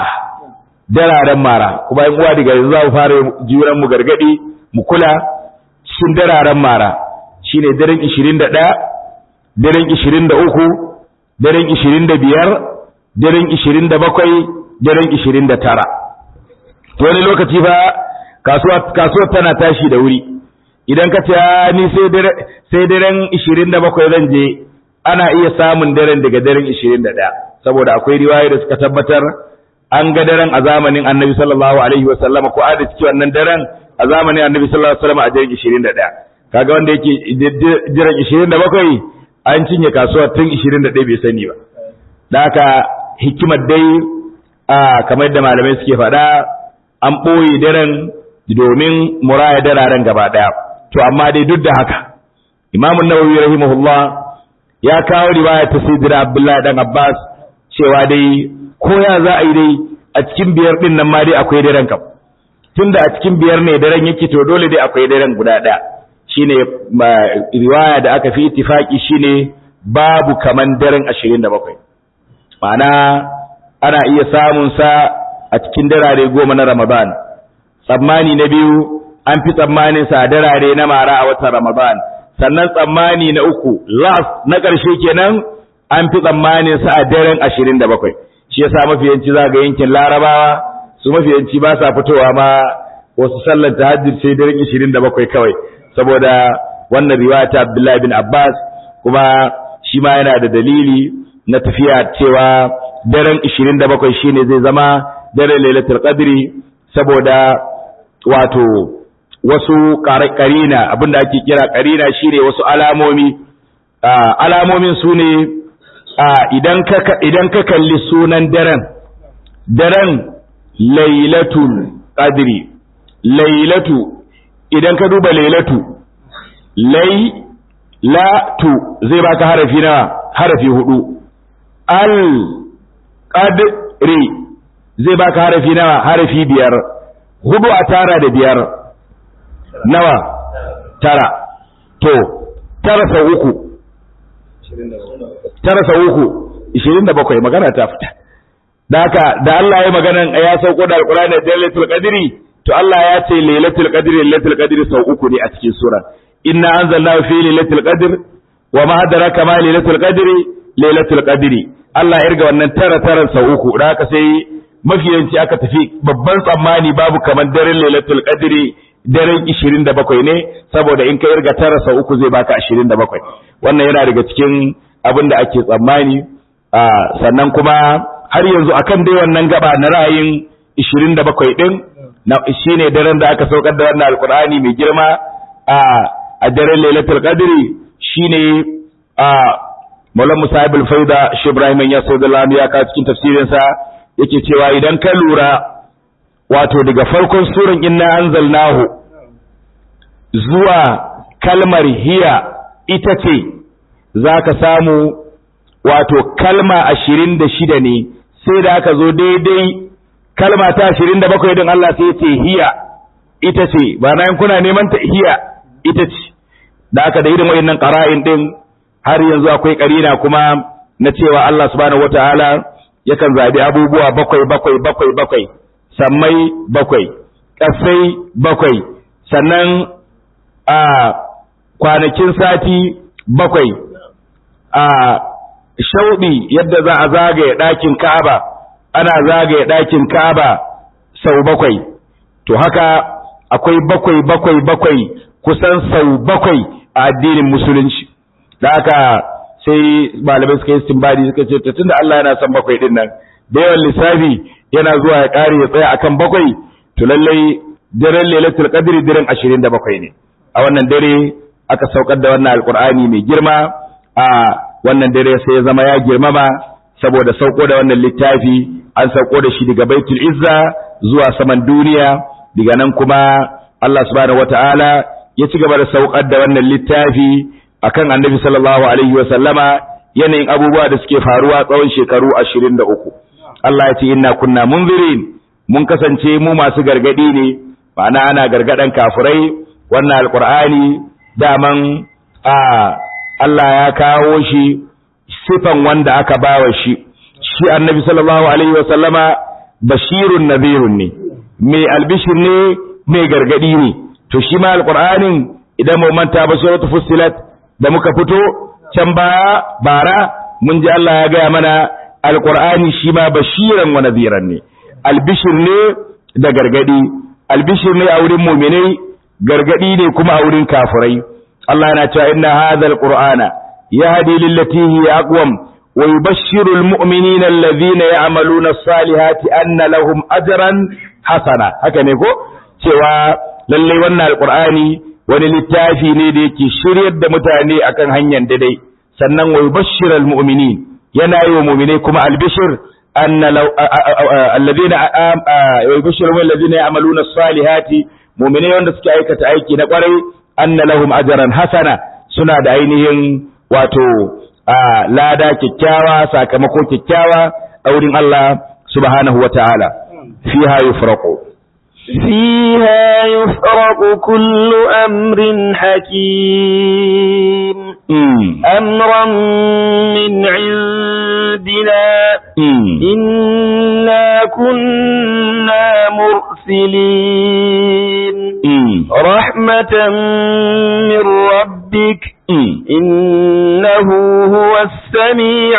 dararen mara. Kuma in uwa daga yanzu za mu fara jiran mu gargadi mu kula cikin dararen mara, shine daren ishirin da ɗaya, daren ishirin da uku, daren ishirin da biyar, daren ishirin da bakwai, daren ishirin da tara. To wani lokaci fa kasuwa kasuwa tana tashi da wuri, idan ka ce ni sai dare sai daren ishirin da bakwai zan je, ana iya samun daren daga daren ishirin da ɗaya, saboda akwai riwaya da suka tabbatar an ga daren a zamanin annabi sallallahu alaihi wasallam, ko a da cikin wannan daren a zamanin annabi sallallahu alaihi wasallam a daren ishirin da ɗaya. Kaga wanda yake daren ishirin da bakwai an cinye kasuwa tun ishirin da ɗaya bai sani ba. Da haka hikimar dai a kamar da malamai suke faɗa an ɓoye daren domin muraya dararen gaba ɗaya. To amma dai duk da haka Imam An-Nawawi rahimahullah ya kawo riwaya ta Sayyidina Abdullah dan Abbas cewa dai ko ya za a yi dai a cikin biyar din nan ma dai akwai daren kam, tunda a cikin biyar ne daren yake to dole dai akwai daren guda ɗaya. Shine riwaya da aka fi ittifaki shine babu kaman daren ashirin da bakwai, ma'ana ana iya samun sa a cikin darare goma na Ramadan. Tsammani na biyu an fi tsammanin sa a darare na mara a watan Ramadan, sannan tsammani na uku last na ƙarshe kenan an fi tsammanin sa a daren ashirin da bakwai. Shi yasa mafiyanci za ga yankin Larabawa su mafiyanci ba sa fitowa ma wasu sallar tahajjud sai daren ashirin da bakwai kawai, saboda wannan riwaya ta Abdullah bin Abbas, kuma shi ma yana da dalili na tafiya cewa daren ashirin da bakwai shine zai zama daren Lailatul Qadri, saboda wato wasu karina abinda ake kira karina shine wasu alamomi. Alamomin su ne idan ka idan ka kalli sunan daren daren Lailatul Qadri, lailatu idan ka duba lailatu lai la tu zai baka harafi na harafi hudu al qadri zai baka harafi na harafi biyar hudu a tara da biyar nawa tara to tara sau uku tara sau uku ishirin da bakwai magana ta fita da haka da Allah ya maganan ya sauko da alqur'ani da lailatul qadri to Allah ya ce lailatul qadri lailatul qadri sau uku ne a cikin sura inna anzalnahu fi lailatul qadr wa ma adraka ma lailatul qadri lailatul qadri Allah ya riga wannan tara tara sau uku da haka sai mafiyanci aka tafi babban tsammani babu kamar daren lailatul qadri daren ishirin da bakwai ne saboda in ka irga tara sau uku zai baka ashirin da bakwai wannan yana daga cikin abin da ake tsammani sannan kuma har yanzu akan dai wannan gaba na ra'ayin ishirin da bakwai din shine daren da aka saukar da wannan alqur'ani mai girma a a daren lailatul qadri shine a Maulana Musa ibn Faida Sheikh Ibrahim ya sallallahu ya ka cikin tafsirin sa yake cewa idan ka lura wato daga farkon suran inna anzalnahu zuwa kalmar hiya ita ce zaka samu wato kalma ashirin da shida ne sai da aka zo daidai kalma ta ashirin da bakwai din Allah sai ya ce hiya ita ce ba na kuna neman ta hiya ita ce da aka da irin wayannan qara'in din har yanzu akwai karina kuma na cewa Allah subhanahu wataala yakan zabi abubuwa bakwai bakwai bakwai bakwai sammai bakwai kasai bakwai sannan a kwanakin sati bakwai a shauɗi yadda za a zagaye ɗakin Ka'aba ana zagaye ɗakin Ka'aba sau bakwai to haka akwai bakwai bakwai bakwai kusan sau bakwai a addinin musulunci da haka sai malamai suka yi istinbadi suka ce tunda Allah yana son bakwai din nan da yawan lissafi yana zuwa ya ƙare ya tsaya akan bakwai to lallai daren lailatul qadri daren ashirin da bakwai ne a wannan dare aka saukar da wannan alqur'ani mai girma a wannan dare sai ya zama ya girmama saboda sauko da wannan littafi an sauko da shi daga baitul izza zuwa saman duniya daga nan kuma Allah subhanahu wataala ya ci gaba da saukar da wannan littafi akan annabi sallallahu alaihi wa sallama yanayin abubuwa da suke faruwa tsawon shekaru ashirin da uku Allah ya ce inna kunna munzirin mun kasance mu masu gargadi ne ma'ana ana gargadan kafirai wannan alqur'ani daman a Allah ya kawo shi sifan wanda aka bawa shi shi annabi sallallahu alaihi wa sallama bashirun nadhirun ne mai albishir ne mai gargadi ne to shi ma alqur'anin idan mu manta ba suratul fussilat da muka fito can baya bara mun ji Allah ya gaya mana alqur'ani shi ma bashiran wa nadhiran ne albishir ne da gargadi albishir ne a wurin mu'minai gargadi ne kuma a wurin kafirai Allah yana cewa inna hadha alqur'ana yahdi lillati hiya aqwam wa yubashshiru almu'minina alladhina ya'maluna as-salihati anna lahum ajran hasana haka ne ko cewa lalle wannan alqur'ani wani littafi ne da yake shiryar da mutane akan hanyar daidai sannan wa yubashshiru almu'minin yana yi wa mu'minai kuma albishir anna alladhina wa yubashshiru alladhina ya'maluna as-salihati mu'minai wanda suke aikata aiki na kwarai anna lahum ajran hasana suna da ainihin wato lada kyakkyawa sakamako kyakkyawa a wurin Allah subhanahu wataala fiha yufraqu فيها يفرق كل أمر حكيم أمرا من عندنا إنا كنا مرسلين رحمة من ربك إنه هو السميع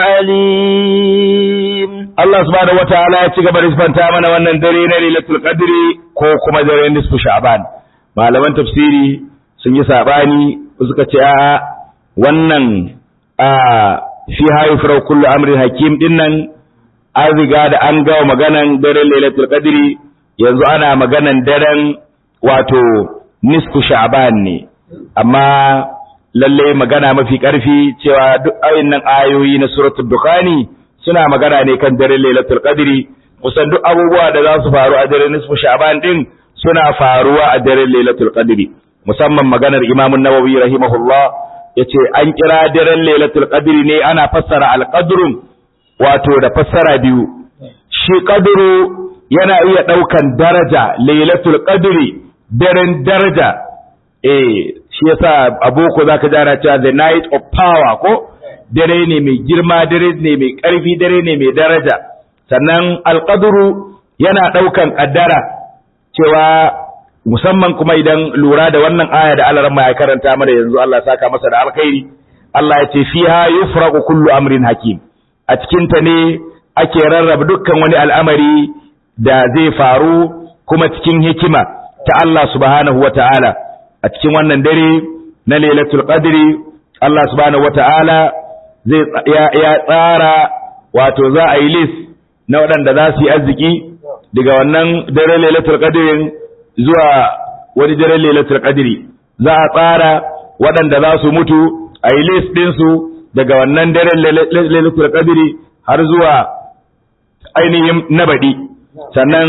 العليم Allah subhanahu wataala ya ci gaba da sifanta mana wannan dare na Lailatul Qadri ko kuma dare nisfu Sha'ban. Malaman tafsiri sun yi sabani suka ce a wannan a fi hayfra kullu amrin hakim dinnan an riga da an ga maganan daren Lailatul Qadri yanzu ana maganan daren wato nisfu Sha'ban ne amma lalle magana mafi karfi cewa duk ayoyin ayoyi na suratul Dukhani suna magana ne kan daren Lailatul Qadri kusan duk abubuwa da za su faru a daren nisfu Sha'ban din suna faruwa a daren Lailatul Qadri musamman maganar Imam An-Nawawi rahimahullah yace an kira daren Lailatul Qadri ne ana fassara al-qadrun wato da fassara biyu shi qadru yana iya daukan daraja Lailatul Qadri daren daraja eh shi yasa aboko zaka jara cewa the night of power ko dare ne mai girma dare ne mai karfi dare ne mai daraja sannan al-qadru yana daukan kaddara cewa musamman kuma idan lura da wannan aya da Allah ya karanta mana yanzu Allah ya saka masa da alkhairi Allah ya ce fiha yufraqu kullu amrin hakim a cikin ta ne ake rarraba dukkan wani al'amari da zai faru kuma cikin hikima ta Allah subhanahu wataala a cikin wannan dare na Lailatul Qadri Allah subhanahu wataala zai ya tsara wato za a yi list na waɗanda za su yi arziki daga wannan dare Lailatul Qadri zuwa wani dare Lailatul Qadri za a tsara waɗanda za su mutu a yi list ɗinsu daga wannan dare Lailatul Qadri har zuwa ainihin nabadi sannan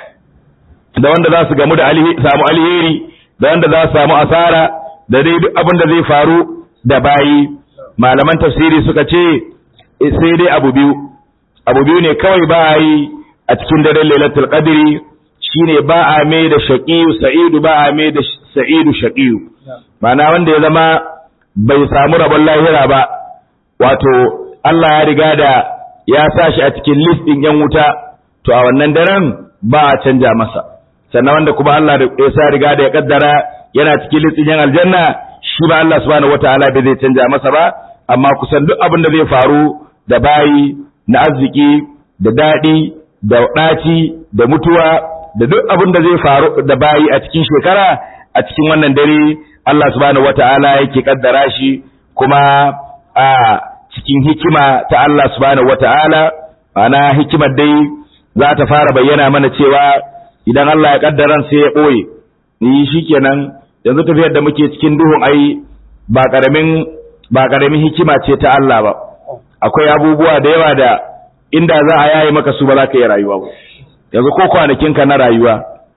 da wanda za su gamu da samu alheri da wanda za su samu asara da dai duk abin da zai faru da bayi malaman tafsiri suka ce sai dai abu biyu abu biyu ne kawai ba a yi a cikin daren Lailatul Qadri shine ba a mai da shaqiyu sa'idu ba a mai da sa'idu shaqiyu ma'ana wanda ya zama bai samu rabon lahira ba wato Allah ya riga da ya sa shi a cikin list din yan wuta to a wannan daren ba a canja masa sannan wanda kuma Allah ya sa riga da ya kaddara yana cikin list din yan aljanna shi ba Allah subhanahu wataala bai zai canja masa ba amma kusan duk abin da zai faru da bayi na arziki da dadi da ɗaci da mutuwa da duk abin da zai faru da bayi a cikin shekara a cikin wannan dare Allah subhanahu wata'ala yake kaddara shi kuma a cikin hikima ta Allah subhanahu wata'ala ana hikimar dai za ta fara bayyana mana cewa idan Allah ya kaddara sai ya boye ni shikenan yanzu tafiyar da muke cikin duhun ai ba karamin ba karamin hikima ce ta Allah ba akwai abubuwa da yawa da inda za a yaye maka su ba za ka yi rayuwa ba yanzu ko kwanakinka na rayuwa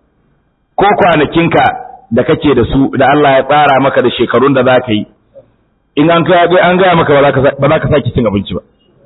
ko kwanakinka da kake da su da Allah ya tsara maka da shekarun da za ka yi in an kai an gaya maka ba za ka sake cin abinci ba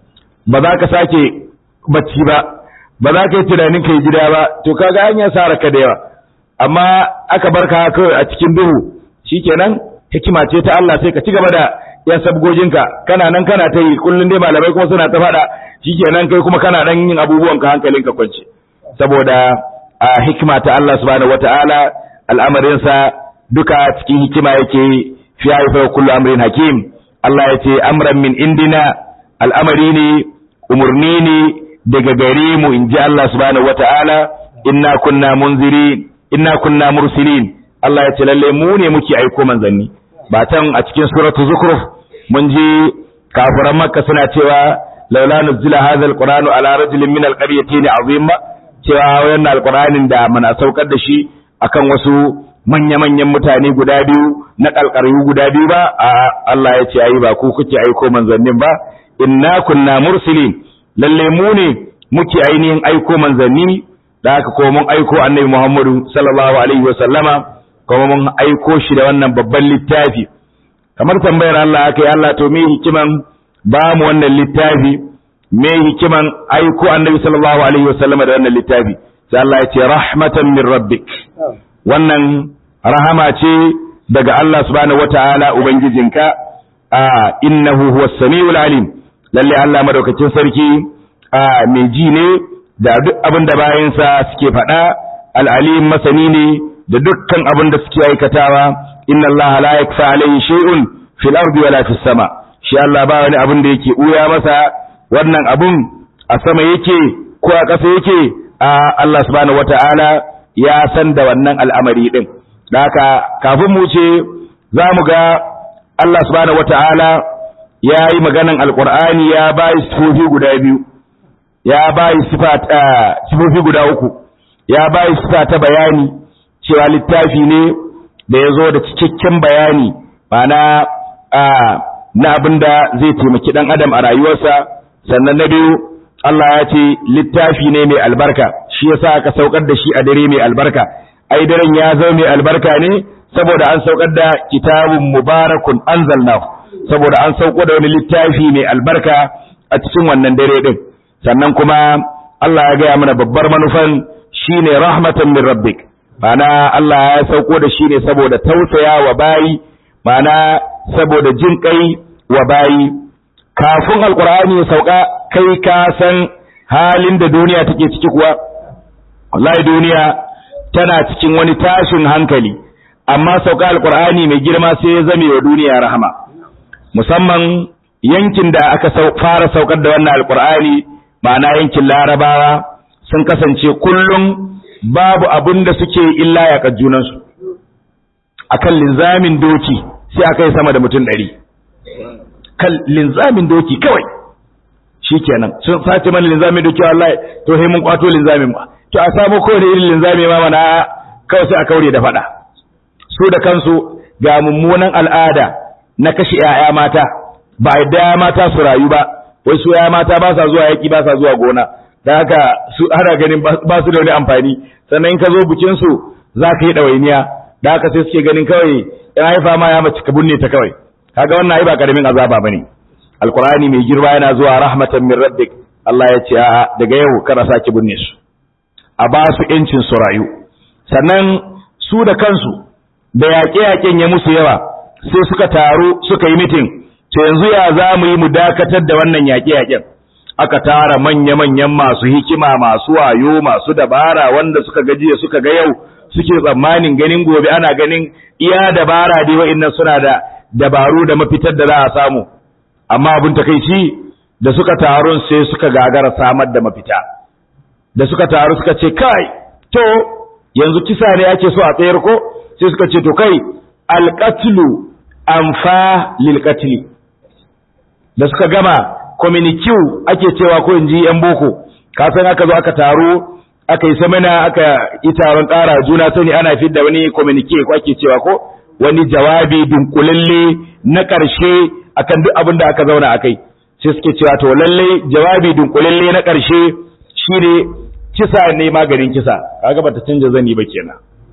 ba za ka sake bacci ba ba za ka yi tunanin ka yi gida ba to kaga an ya sa ka da yawa amma aka barka haka a cikin duhu shikenan hikima ce ta Allah sai ka ci gaba da ya sabgojinka kana nan kana ta yi kullun dai malamai kuma suna ta faɗa shikenan kai kuma kana dan yin abubuwan ka hankalinka kwance saboda a hikima ta Allah subhanahu wataala al'amarin sa duka cikin hikima yake fi haifa kullu amrin hakim Allah ya ce amran min indina al'amari ne umurni ne daga gare mu inji Allah subhanahu wataala inna kunna munzirin inna kunna mursilin Allah ya ce lalle mu ne muke aiko manzanni ba tan a cikin suratul zukhruf mun ji kafiran makka suna cewa laula nuzila hadha alquranu ala rajulin min alqaryatayn azima cewa wannan alquranin da muna saukar da shi akan wasu manya-manyan mutane guda biyu na kalkaryu guda biyu ba Allah ya ce ayi ba ku kuke aiko manzannin ba inna kunna mursilin lalle mu ne muke ainihin aiko manzanni da haka ko mun aiko annabi Muhammadu sallallahu alaihi wa sallama kuma mun aiko shi da wannan babban littafi kamar tambayar Allah aka yi Allah to me hikiman ba mu wannan littafi me hikiman aiko annabi sallallahu alaihi wa sallama da wannan littafi sai Allah ya ce rahmatan min rabbik wannan rahama ce daga Allah subhanahu wataala ubangijinka a innahu huwas samiul alim lalle Allah madaukakin sarki a mai ji ne da duk abin da bayansa suke faɗa al-alim masani ne da dukkan abin da suke aikatawa inna Allah la yakfa alayhi shay'un fil ardi wala fis sama shi Allah ba wani abin da yake uya masa wannan abun a sama yake ko a ƙasa yake a Allah subhanahu wataala ya san da wannan al'amari din haka kafin mu ce zamu ga Allah subhanahu wataala ya yi maganan alqur'ani ya bayi sifofi guda biyu ya bayi sifat sifofi guda uku ya bayi sifa ta bayani cewa littafi ne da ya zo da cikakken bayani ma'ana na abin da zai taimaki ɗan adam a rayuwarsa sannan na biyu Allah ya ce littafi ne mai albarka shi yasa aka saukar da shi a dare mai albarka ai daren ya zama mai albarka ne saboda an saukar da kitabun mubarakun anzalnahu, saboda an sauko da wani littafi mai albarka a cikin wannan dare din. Sannan kuma Allah ya gaya mana babbar manufan shine rahmatan min rabbik, ma'ana Allah ya sauko da shi ne saboda tausaya wa bayi, ma'ana saboda jin kai wa bayi. Kafin alqur'ani ya sauka kai ka san halin da duniya take ciki kuwa? Wallahi duniya tana cikin wani tashin hankali, amma sauka alqur'ani mai girma sai ya zame wa duniya rahama. Musamman yankin da aka fara saukar da wannan alqur'ani, ma'ana yankin Larabawa, sun kasance kullum babu abin da suke illa yaƙar junansu. Akan linzamin doki sai aka yi sama da mutum ɗari. Kan linzamin doki kawai shi kenan sun sace mana linzamin doki, wallahi to sai mun kwato linzamin ba, to a samu kowane irin linzami ma mana kawai sai a kaure da faɗa. Su da kansu ga mummunan al'ada na kashe ‘ya'ya mata, ba a yadda mata su rayu ba, wai su ‘ya'ya mata ba sa zuwa yaƙi, ba sa zuwa gona, da haka su ana ganin ba su da wani amfani. Sannan in ka zo bikinsu za ka yi ɗawainiya, da haka sai suke ganin kawai in haifa ma ya mace ka binne ta kawai. Kaga wannan ai ba karamin azaba bane. Alqur'ani mai girma yana zuwa rahmatan min rabbik. Allah ya ce a daga yau kada saki binne su, a ba su yancin su rayu. Sannan su da kansu da yaƙe-yaƙen ya musu yawa sai suka taru suka yi mitin, to yanzu ya za mu yi mu dakatar da wannan yaƙe-yaƙen. Aka tara manya-manyan masu hikima, masu wayo, masu dabara, wanda suka gajiya suka ga yau suke tsammanin ganin gobe, ana ganin iya dabara dai wa'annan suna da dabaru da mafitar da za a samu. Amma abin takeici da suka taru sai suka gagara samar da mafita. Da suka taru suka ce kai to yanzu kisa ne ake so a tsayar ko? Sai suka ce to kai alqatlu anfa lilqatli. Da suka gama communique ake cewa ko inji yan boko, ka san aka zo aka taro aka yi samina aka yi taron ƙara juna sani, ana fidda wani communique ko ake cewa ko wani jawabi dunkulalle na ƙarshe akan duk abin da aka zauna akai. Sai suke cewa to lalle jawabi dunkulalle na ƙarshe shine kisa ne maganin kisa. Kaga bata canja zani ba kenan.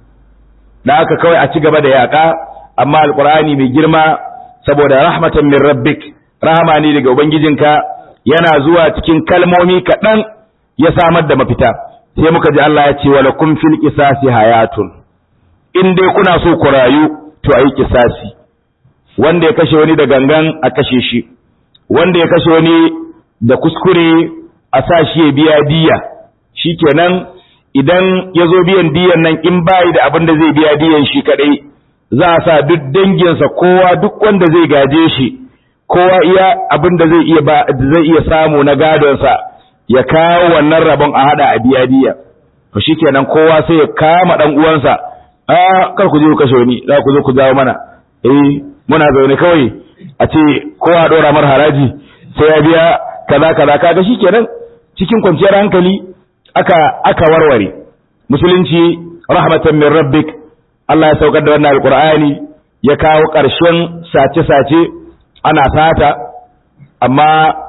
Da aka kawai a ci gaba da yaka, amma alqur'ani mai girma saboda rahmatan min rabbik, rahama ne daga ubangijinka, yana zuwa cikin kalmomi kaɗan ya samar da mafita. Sai muka ji Allah ya ce wa lakum fil qisasi hayatun, in dai kuna so ku rayu to ayi kisasi. Wanda ya kashe wani da gangan a kashe shi, wanda ya kashe wani da kuskure a sa shi ya biya diya. Shikenan idan ya zo biyan diyan nan, in bai da abin da zai biya diyan shi kadai, za a sa duk danginsa, kowa duk wanda zai gaje shi, kowa iya abin da zai iya ba zai iya samu na gadonsa ya kawo wannan rabon a hada a biya diya. To shikenan kowa sai ya kama dan uwansa, a kar ku je ku kashe wani, za ku zo ku jawo mana. Eh muna zaune kawai a ce kowa dora mar haraji sai ya biya kaza kaza, kaga shikenan cikin kwanciyar hankali aka aka warware. Musulunci rahmatan min rabbik, Allah ya saukar da wannan alqur'ani ya kawo ƙarshen sace-sace, ana sata amma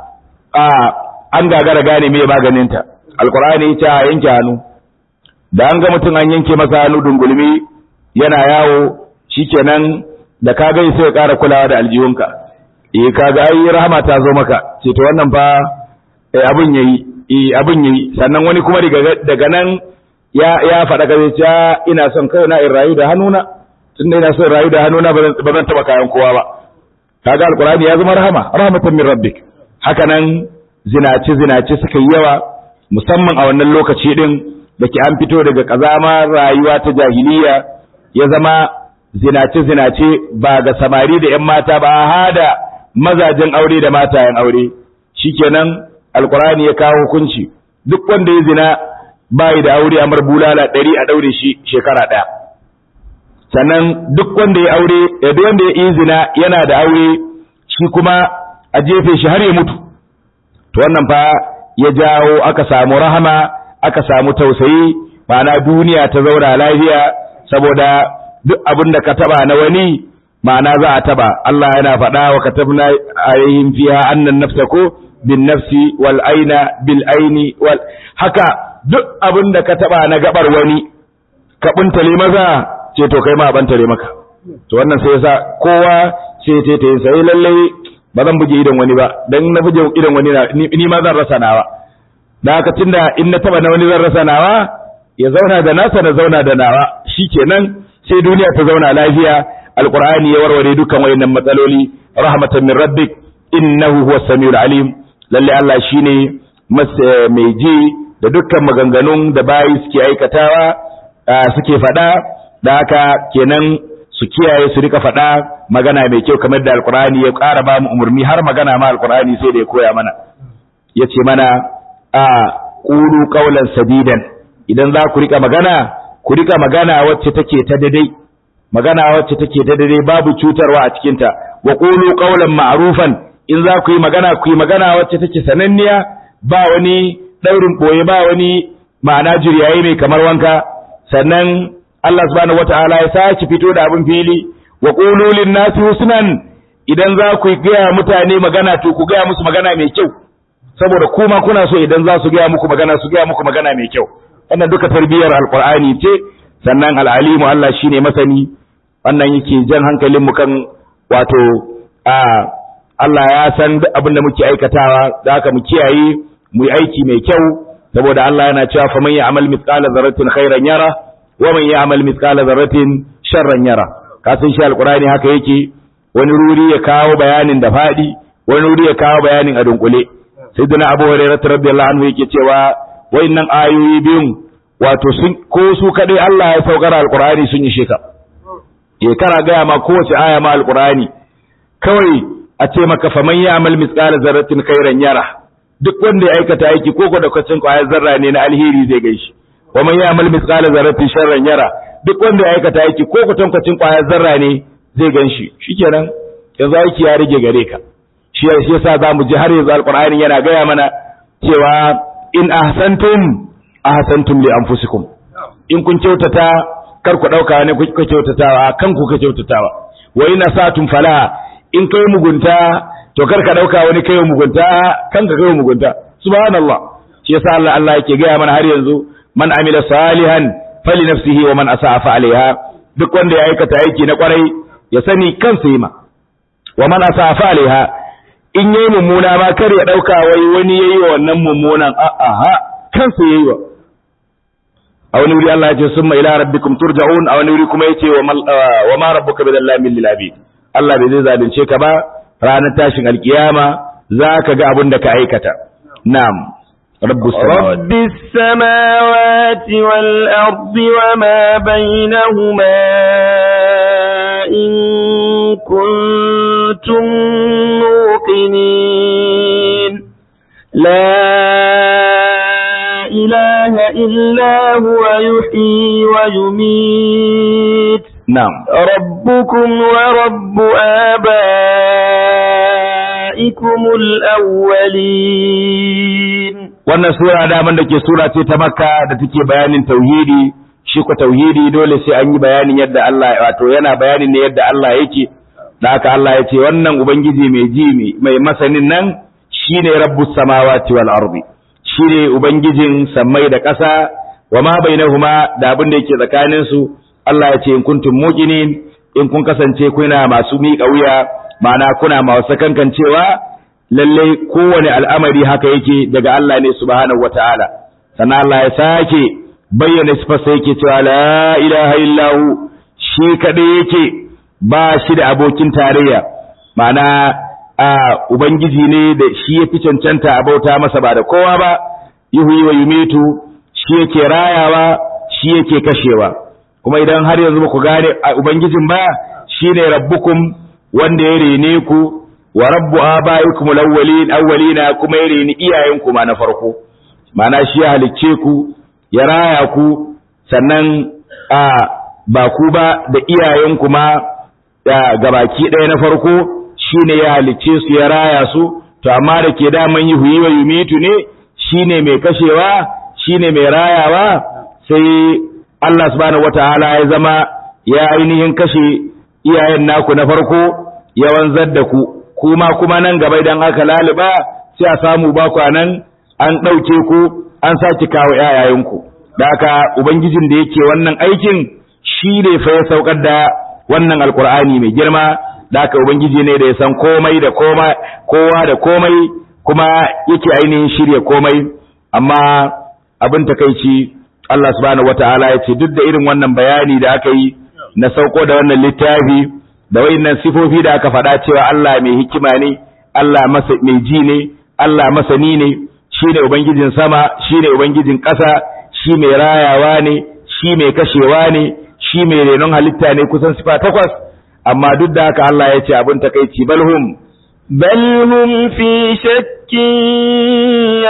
a an gagara gane me maganinta. Alqur'ani ya ce yanke hannu, da an ga mutum an yanke masa hannu dungulmi yana yawo, shikenan da ka gani sai ya ƙara kulawa da aljihunka. Eh kaga ai rahama ta zo maka, ce to wannan fa eh abun yayi eh abun yayi. Sannan wani kuma daga daga nan ya ya faɗa ga zai ina son kai na in rayu da hannuna, tunda ina son rayu da hannuna ba zan taba kayan kowa ba. Kaga alqur'ani ya zama rahama, rahmatan min rabbik. Haka nan zinace zinace suka yi yawa, musamman a wannan lokaci din da ke an fito daga kazama rayuwa ta jahiliya, ya zama zinace-zinace ba ga samari da ‘yan mata ba, hada mazajen aure da matayen aure. Shikenan alkurani ya kawo hukunci, duk wanda ya zina bai da aure amar bulala ɗari a ɗaure shi shekara ɗaya. Sannan duk wanda ya aure, duk wanda ya yi zina yana da aure, shi kuma a jefe shi har ya mutu. To wannan fa ya jawo aka samu rahama, aka samu tausayi, ma'ana duniya ta zauna lafiya, saboda duk abin da ka taba na wani ma'ana za a taba. Allah yana faɗa wa katabna alayhim fiha annan nafsa ko bin nafsi wal aina bil aini wal, haka duk abin da ka taba na gabar wani ka buntale maza ce to kai ma bantare maka to wannan sai yasa kowa sai ta ta yin sai lalle ba zan buge idan wani ba dan na buge idan wani ni ma zan rasa nawa da haka tunda in na taba na wani zan rasa nawa ya zauna da nasa na zauna da nawa shikenan sai duniya ta zauna lafiya alqur'ani ya warware dukkan wayannan matsaloli rahmatan min rabbik innahu huwas samiul alim lalle Allah shine mai ji da dukkan maganganun da bayi suke aikatawa suke fada da haka kenan su kiyaye su rika fada magana mai kyau kamar da alqur'ani ya ƙara ba mu umurni har magana ma alqur'ani sai da ya koya mana yace mana a qulu qawlan sadidan idan za ku rika magana ku rika magana wacce take ta daidai magana wacce take ta daidai babu cutarwa a cikin ta wa qulu qawlan ma'rufan in za ku yi magana ku yi magana wacce take sananniya ba wani daurin boye ba wani ma'ana jiriyayi mai kamar wanka sannan Allah subhanahu wataala ya saki fito da abin fili wa qulu lin nasi husnan idan za ku ga mutane magana to ku ga musu magana mai kyau saboda kuma kuna so idan za su ga muku magana su ga muku magana mai kyau wannan duka tarbiyar alqur'ani ce sannan al'alimu Allah shine masani wannan yake jan hankalin mu kan wato a Allah ya san abin da muke aikatawa da haka mu kiyaye mu yi aiki mai kyau saboda Allah yana cewa faman ya'mal mithqala dharratin khairan yara wa man ya'mal mithqala dharratin sharran yara ka san shi alqur'ani haka yake wani ruri ya kawo bayanin da fadi wani ruri ya kawo bayanin a dunkule sayyidina Abu Hurairah radiyallahu anhu yake cewa wayannan ayoyi biyun wato sun ko su kadai Allah ya saukar alqur'ani sun yi sheka eh kana ga ma kowace aya ma alqur'ani kawai a ce maka faman ya'mal mithqala dharratin khairan yara duk wanda ya aikata aiki ko ko da kwacin kwayar zarra ne na alheri zai gaishi wa man ya'mal mithqala dharratin sharran yara duk wanda ya aikata aiki ko ko tankwacin kwayar zarra ne zai ganshi shikenan yanzu aiki ya rige gare ka shi yasa zamu ji har yanzu alqur'ani yana gaya mana cewa in ahsantum ahsantum li anfusikum in kun kyautata kar ku dauka ne kuka kyautatawa kanku ka kyautatawa wa in asatum fala in kai mugunta to kar ka dauka wani kai mugunta kanka kai mugunta subhanallah shi yasa Allah Allah yake ga mana har yanzu man amila salihan fali nafsihi wa man asaa fa alaiha duk wanda ya aikata aiki na kwarai ya sani kansa yi ma wa man asaa fa alaiha in yayi mummuna ma kar ya dauka wai wani yayi wannan mummunan a a ha kansa yayi wa a wani wuri Allah ya ce summa ila rabbikum turja'un a wani wuri kuma yace wa ma rabbuka bidallamin lil abid Allah bai zai zalunce ka ba ranar tashin alkiyama za ka ga abin da ka aikata na'am rabbis samawati wal ardi wa ma bainahuma in kuntum muqinin la ilaha illa huwa yuhyi wa yumiit na'am rabbukum wa rabbu abaikumul awwalin wannan sura da man dake sura ce ta Makka da take bayanin tauhidi shi ko tauhidi dole sai an yi bayanin yadda Allah wato yana bayanin ne yadda Allah yake da haka Allah ya ce wannan ubangiji mai ji mai masanin nan shine rabbus samawati wal ardi shine ubangijin sammai da ƙasa wa ma bainahuma da abin da yake tsakanin su Allah ya ce in kuntum muqinin in kun kasance kuna masu miƙa wuya ma'ana kuna masu kankancewa lalle kowane al'amari haka yake daga Allah ne subhanahu wataala sannan Allah ya sake bayyana sifarsa yake cewa la ilaha illahu shi kadai yake ba shi da abokin tarayya ma'ana a ubangiji ne da shi ya fi cancanta a bauta masa ba da kowa ba yuhyi wa yumitu shi yake rayawa shi yake kashewa kuma idan har yanzu ba ku gane ubangijin ba shine rabbukum wanda ya rene ku wa rabbu abaikum alawwalin awwalina kuma ya reni iyayenku ma na farko ma'ana shi ya halicce ku ya raya ku sannan a ba ku ba da iyayenku ma gabaki ɗaya na farko shine ya halicce su ya raya su to amma da ke daman yuhyi wa yumitu ne shine mai kashewa shine mai rayawa sai Allah subhanahu wataala ya zama ya ainihin kashe iyayen naku na farko ya wanzar da ku kuma kuma nan gaba idan aka laluba sai a samu ba ku nan an dauke ku an saki kawo yayayenku da haka ubangijin da yake wannan aikin shi ne fa ya saukar da wannan alqur'ani mai girma, da haka ubangiji ne da ya san komai da koma kowa da komai kuma yake ainihin shirye komai. Amma abin takeici Allah subhanahu wataala ya ce duk da irin wannan bayani da aka yi na sauko da wannan littafi da wayannan sifofi da aka faɗa cewa Allah mai hikima ne, Allah masa mai ji ne, Allah masani ne, shine ubangijin sama, shine ubangijin ƙasa, shi mai rayawa ne, shi mai kashewa ne, shi mai renon halitta ne kusan sifa takwas. Amma duk da haka Allah ya ce abin takeici balhum balhum fi shakkin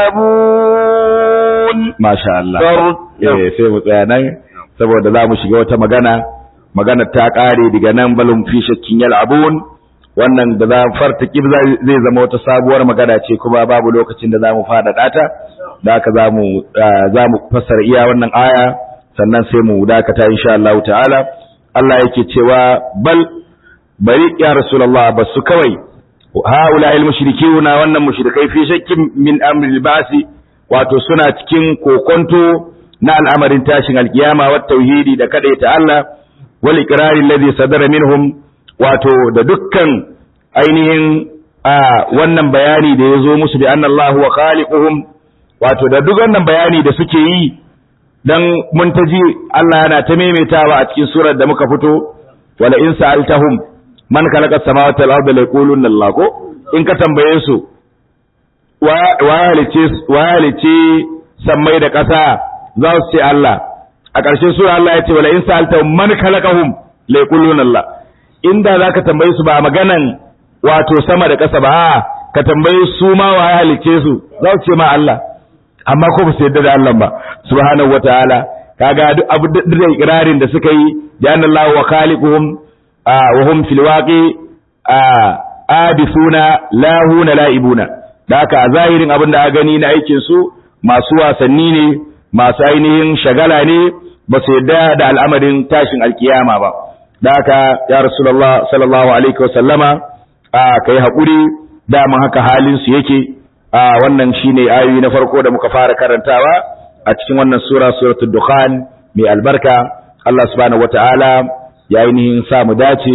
yal'abun. Masha Allah. Eh sai mu tsaya nan saboda za mu shiga wata magana, magana ta kare daga nan balhum fi shakkin yal'abun. Wannan da za mu farta zai zama wata sabuwar magana ce kuma babu lokacin da za mu faɗaɗa ta, da haka za mu za mu fassara iya wannan aya sannan sai mu dakata insha Allah ta'ala. Allah yake cewa bal bari ya Rasulullah basu kawai haula al mushrikuna wannan mushrikai fi shakkin min amri al ba'si, wato suna cikin kokonto na al'amarin tashin alkiyama wa tauhidi da kadaita Allah wal iqrari alladhi sadara minhum, wato da dukkan ainihin a wannan bayani da yazo musu bi anna Allah wa khaliquhum, wato da duk wannan bayani da suke yi dan mun taji Allah yana ta maimaitawa a cikin surar da muka fito, wala in sa'altahum man khalaqa samawati wal arda la yaquluna Allah, ko in ka tambaye su wa halice wa halice sammai da ƙasa za su ce Allah. A ƙarshen sura Allah ya ce wala in sa'altahum man khalaqahum la yaquluna Allah. Inda zaka tambaye su ba maganan wato sama da ƙasa ba, ka tambaye su ma wa halice su za su ce ma Allah, amma ko ba su yadda da Allah ba subhanahu wataala. Kaga duk abu da ikrarin da suka yi ya anna Allah wa khaliquhum wa hum fil waqi abisuna lahuna laibuna. Da haka zahirin abin da aka gani na aikin su masu wasanni ne, masu ainihin shagala ne, ba su yadda da al'amarin tashin alkiyama ba. Da haka ya Rasulullah sallallahu alaihi wasallama kai hakuri, dama haka halin su yake. a wannan shine ayoyi na farko da muka fara karantawa a cikin wannan sura, suratul dukhan mai albarka. Allah subhanahu wataala ya ainihin sa mu dace.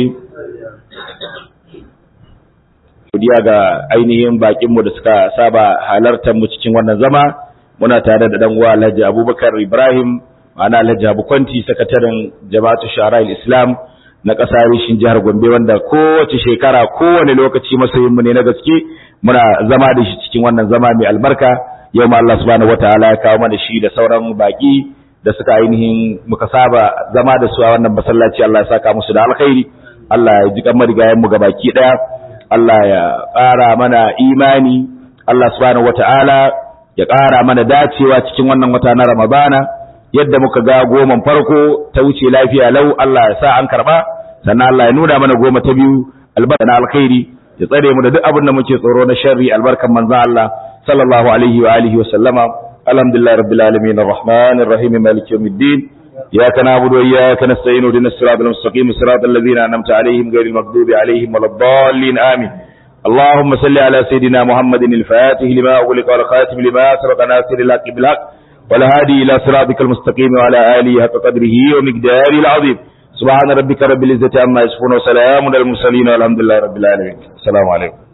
Godiya ga ainihin bakin mu da suka saba halartar mu cikin wannan zama. Muna tare da dan uwa Alhaji Abubakar Ibrahim, ana Alhaji Abu Kwanti, sakataren Jama'atu Shara'il Islam na ƙasar Rishin jihar Gombe, wanda kowace shekara kowane lokaci masoyin mu ne na gaske. Muna zama da shi cikin wannan zama mai albarka. Yau ma Allah subhanahu wataala ya kawo mana shi da sauran baki da suka ainihin muka saba zama da su a wannan masallaci. Allah ya saka musu da alkhairi, Allah ya ji kan marigayen mu gabaki daya, Allah ya ƙara mana imani, Allah subhanahu wataala ya ƙara mana dacewa cikin wannan wata na Ramadana. Yadda muka ga goman farko ta wuce lafiya lau, Allah ya sa an karba, sannan Allah ya nuna mana goma ta biyu albarka na alkhairi, ya tsare mu da duk abin da muke tsoro na sharri, albarkan manzon Allah sallallahu alaihi wa alihi wa sallama. Alhamdulillahi rabbil alamin, arrahmanir rahim, maliki yawmiddin, iyyaka na'budu wa iyyaka nasta'in, ihdinas siratal mustaqim, siratal ladzina an'amta alaihim ghayril maghdubi alaihim waladdallin, amin. اللهم صل على سيدنا محمد الفاتح لما أغلق والخاتم لما سبق ناصر الحق بالحق والهادي إلى صراطك المستقيم وعلى آله حق قدره ومقداره العظيم. سبحان ربك رب العزة عما يصفون وسلام على المرسلين والحمد لله رب العالمين. السلام عليكم.